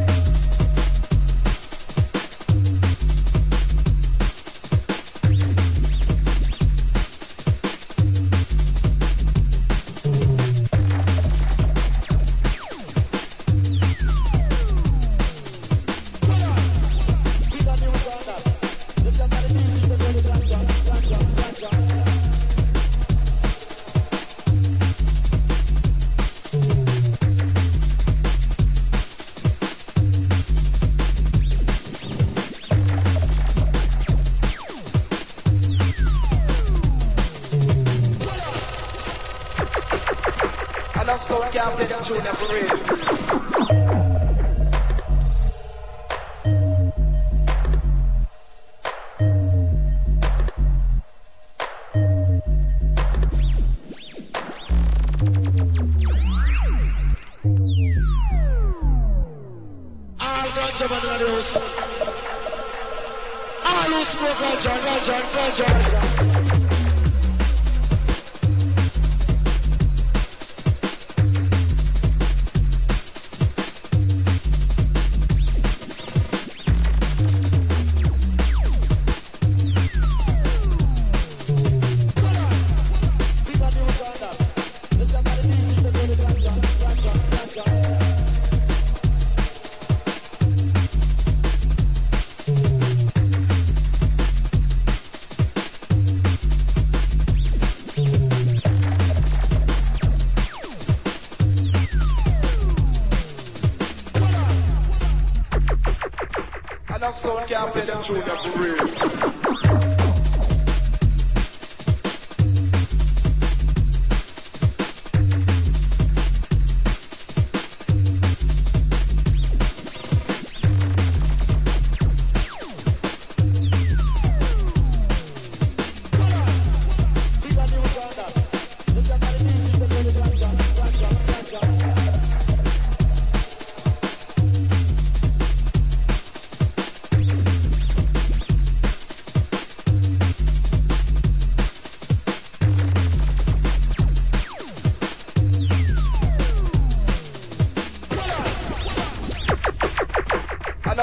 S17: So I can't play them tune for real. All ganja man in the house. All who smoke ganja, ganja, ganja, ganja. Enough sound can't play them tune for real.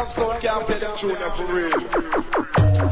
S19: love sound can't play them tune for real.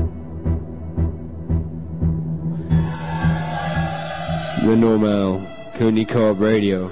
S6: the Normal Cooney Co-op Radio.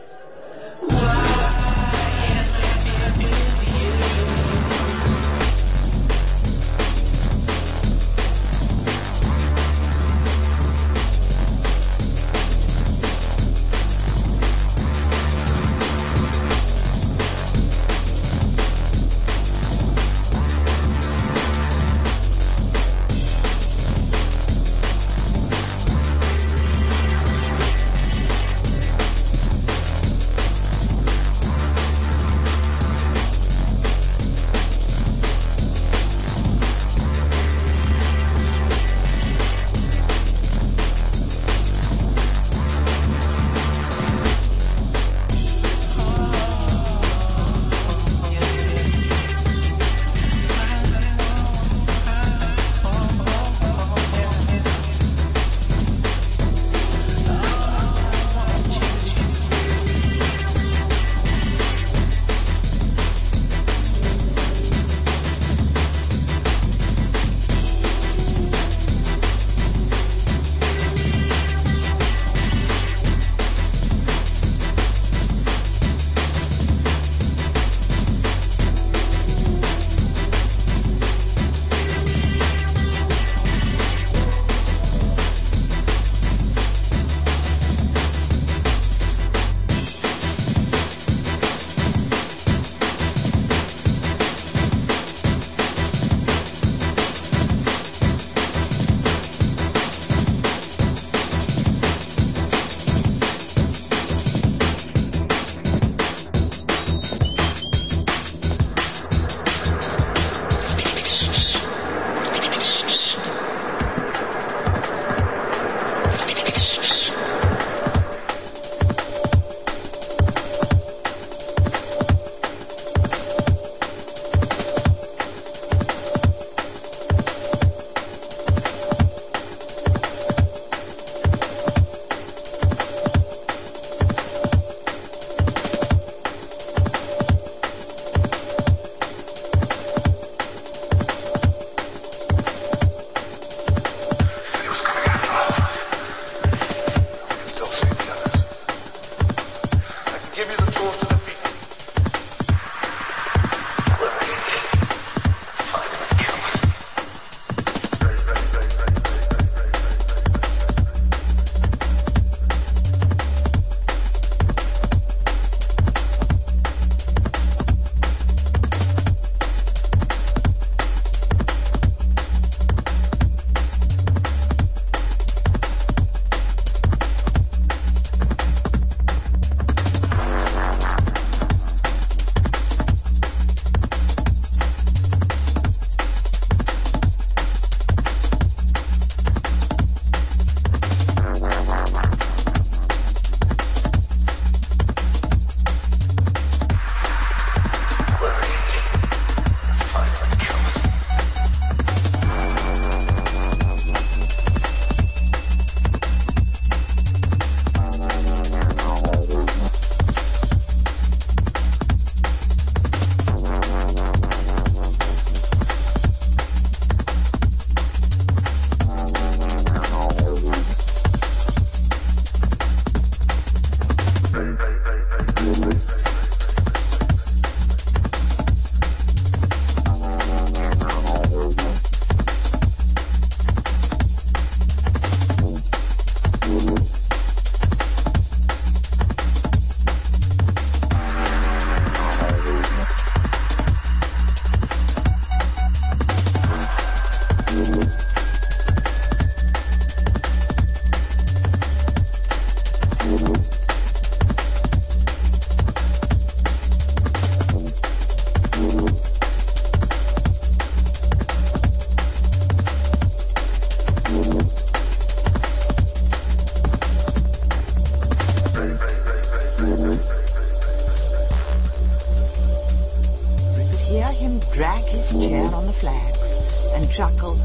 S20: drag his chair on the flags, and chuckle.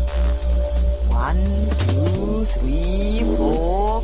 S20: One, two, three, four.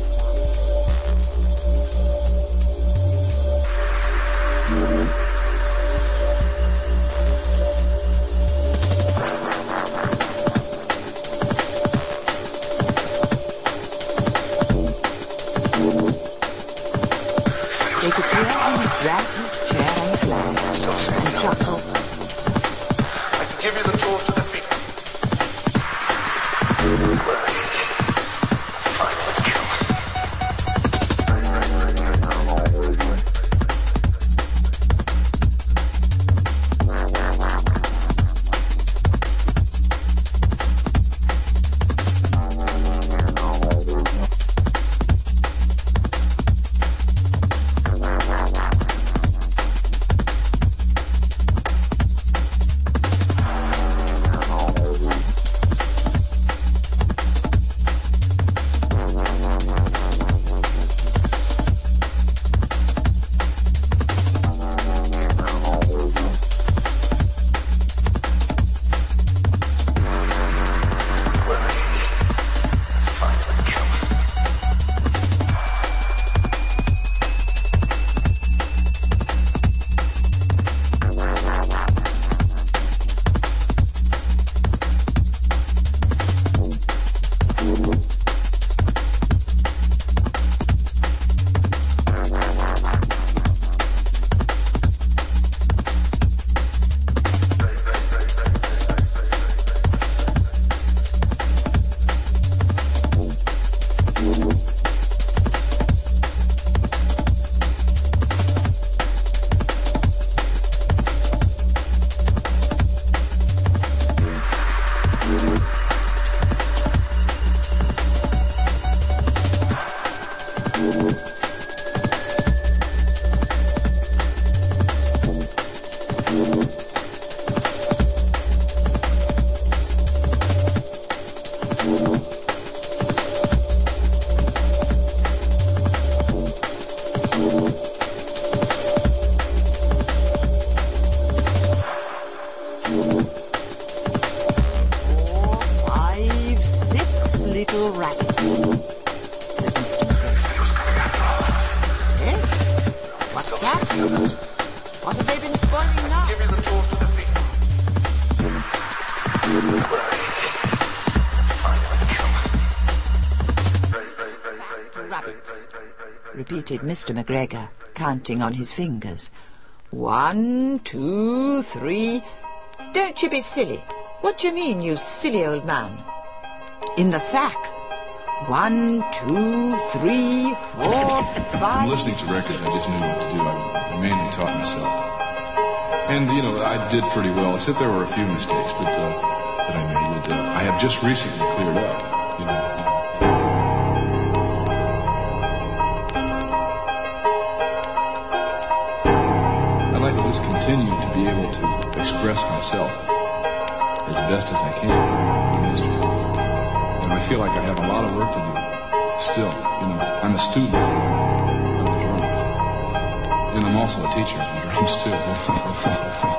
S20: repeated Mister McGregor, counting on his fingers. One, two, three... Don't you be silly. What do you mean, you silly old man? In the sack. One, two, three, four, five...
S21: From listening to records, I just knew what to do. I, I mainly taught myself. And, you know, I did pretty well, except there were a few mistakes but, uh, that I made that uh, I have just recently cleared up, you know. I'd like to just continue to be able to express myself as best as I can in the instrument. And I feel like I have a lot of work to do still. You know, I'm a student of the drums. And I'm also a teacher of the drums, too.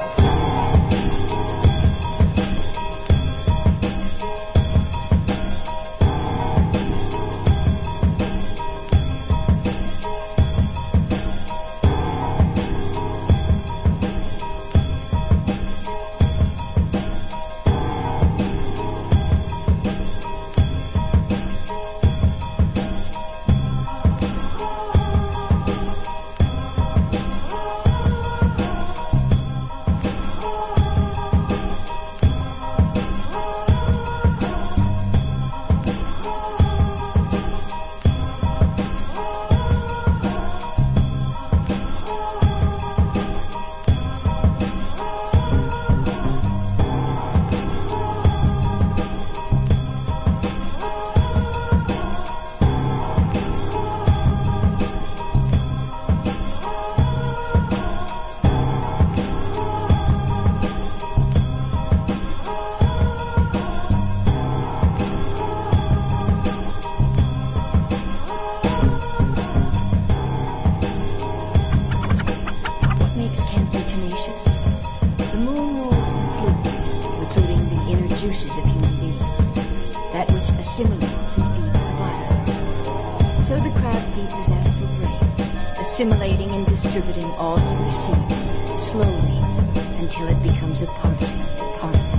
S22: assimilating and distributing all he receives, slowly, until it becomes a part of him, part of him.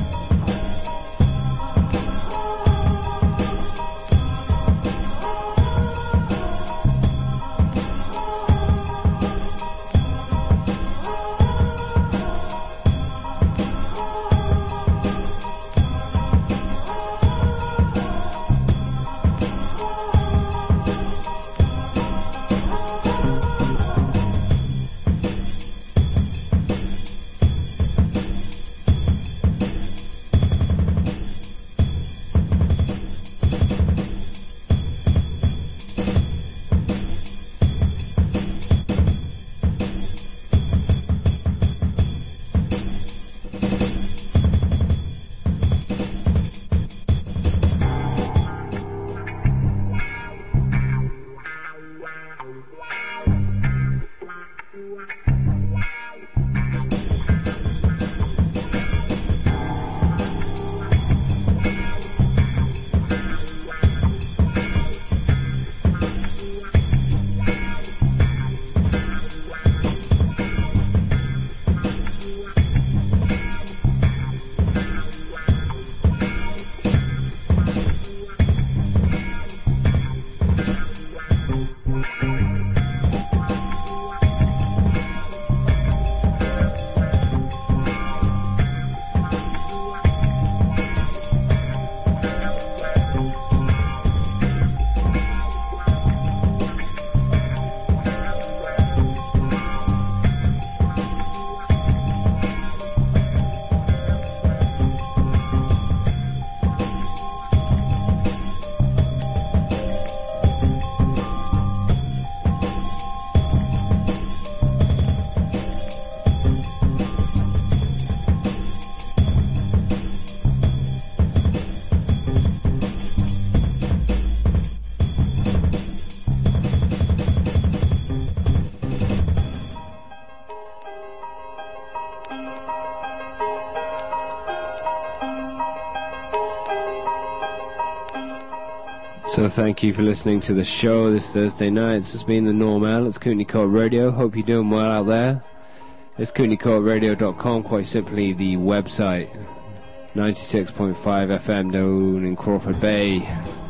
S6: So thank you for listening to the show this Thursday night. This has been the Normal. It's Cooney Court Radio. Hope you're doing well out there. It's cooney court radio dot com, quite simply the website. ninety-six point five F M down in Crawford Bay.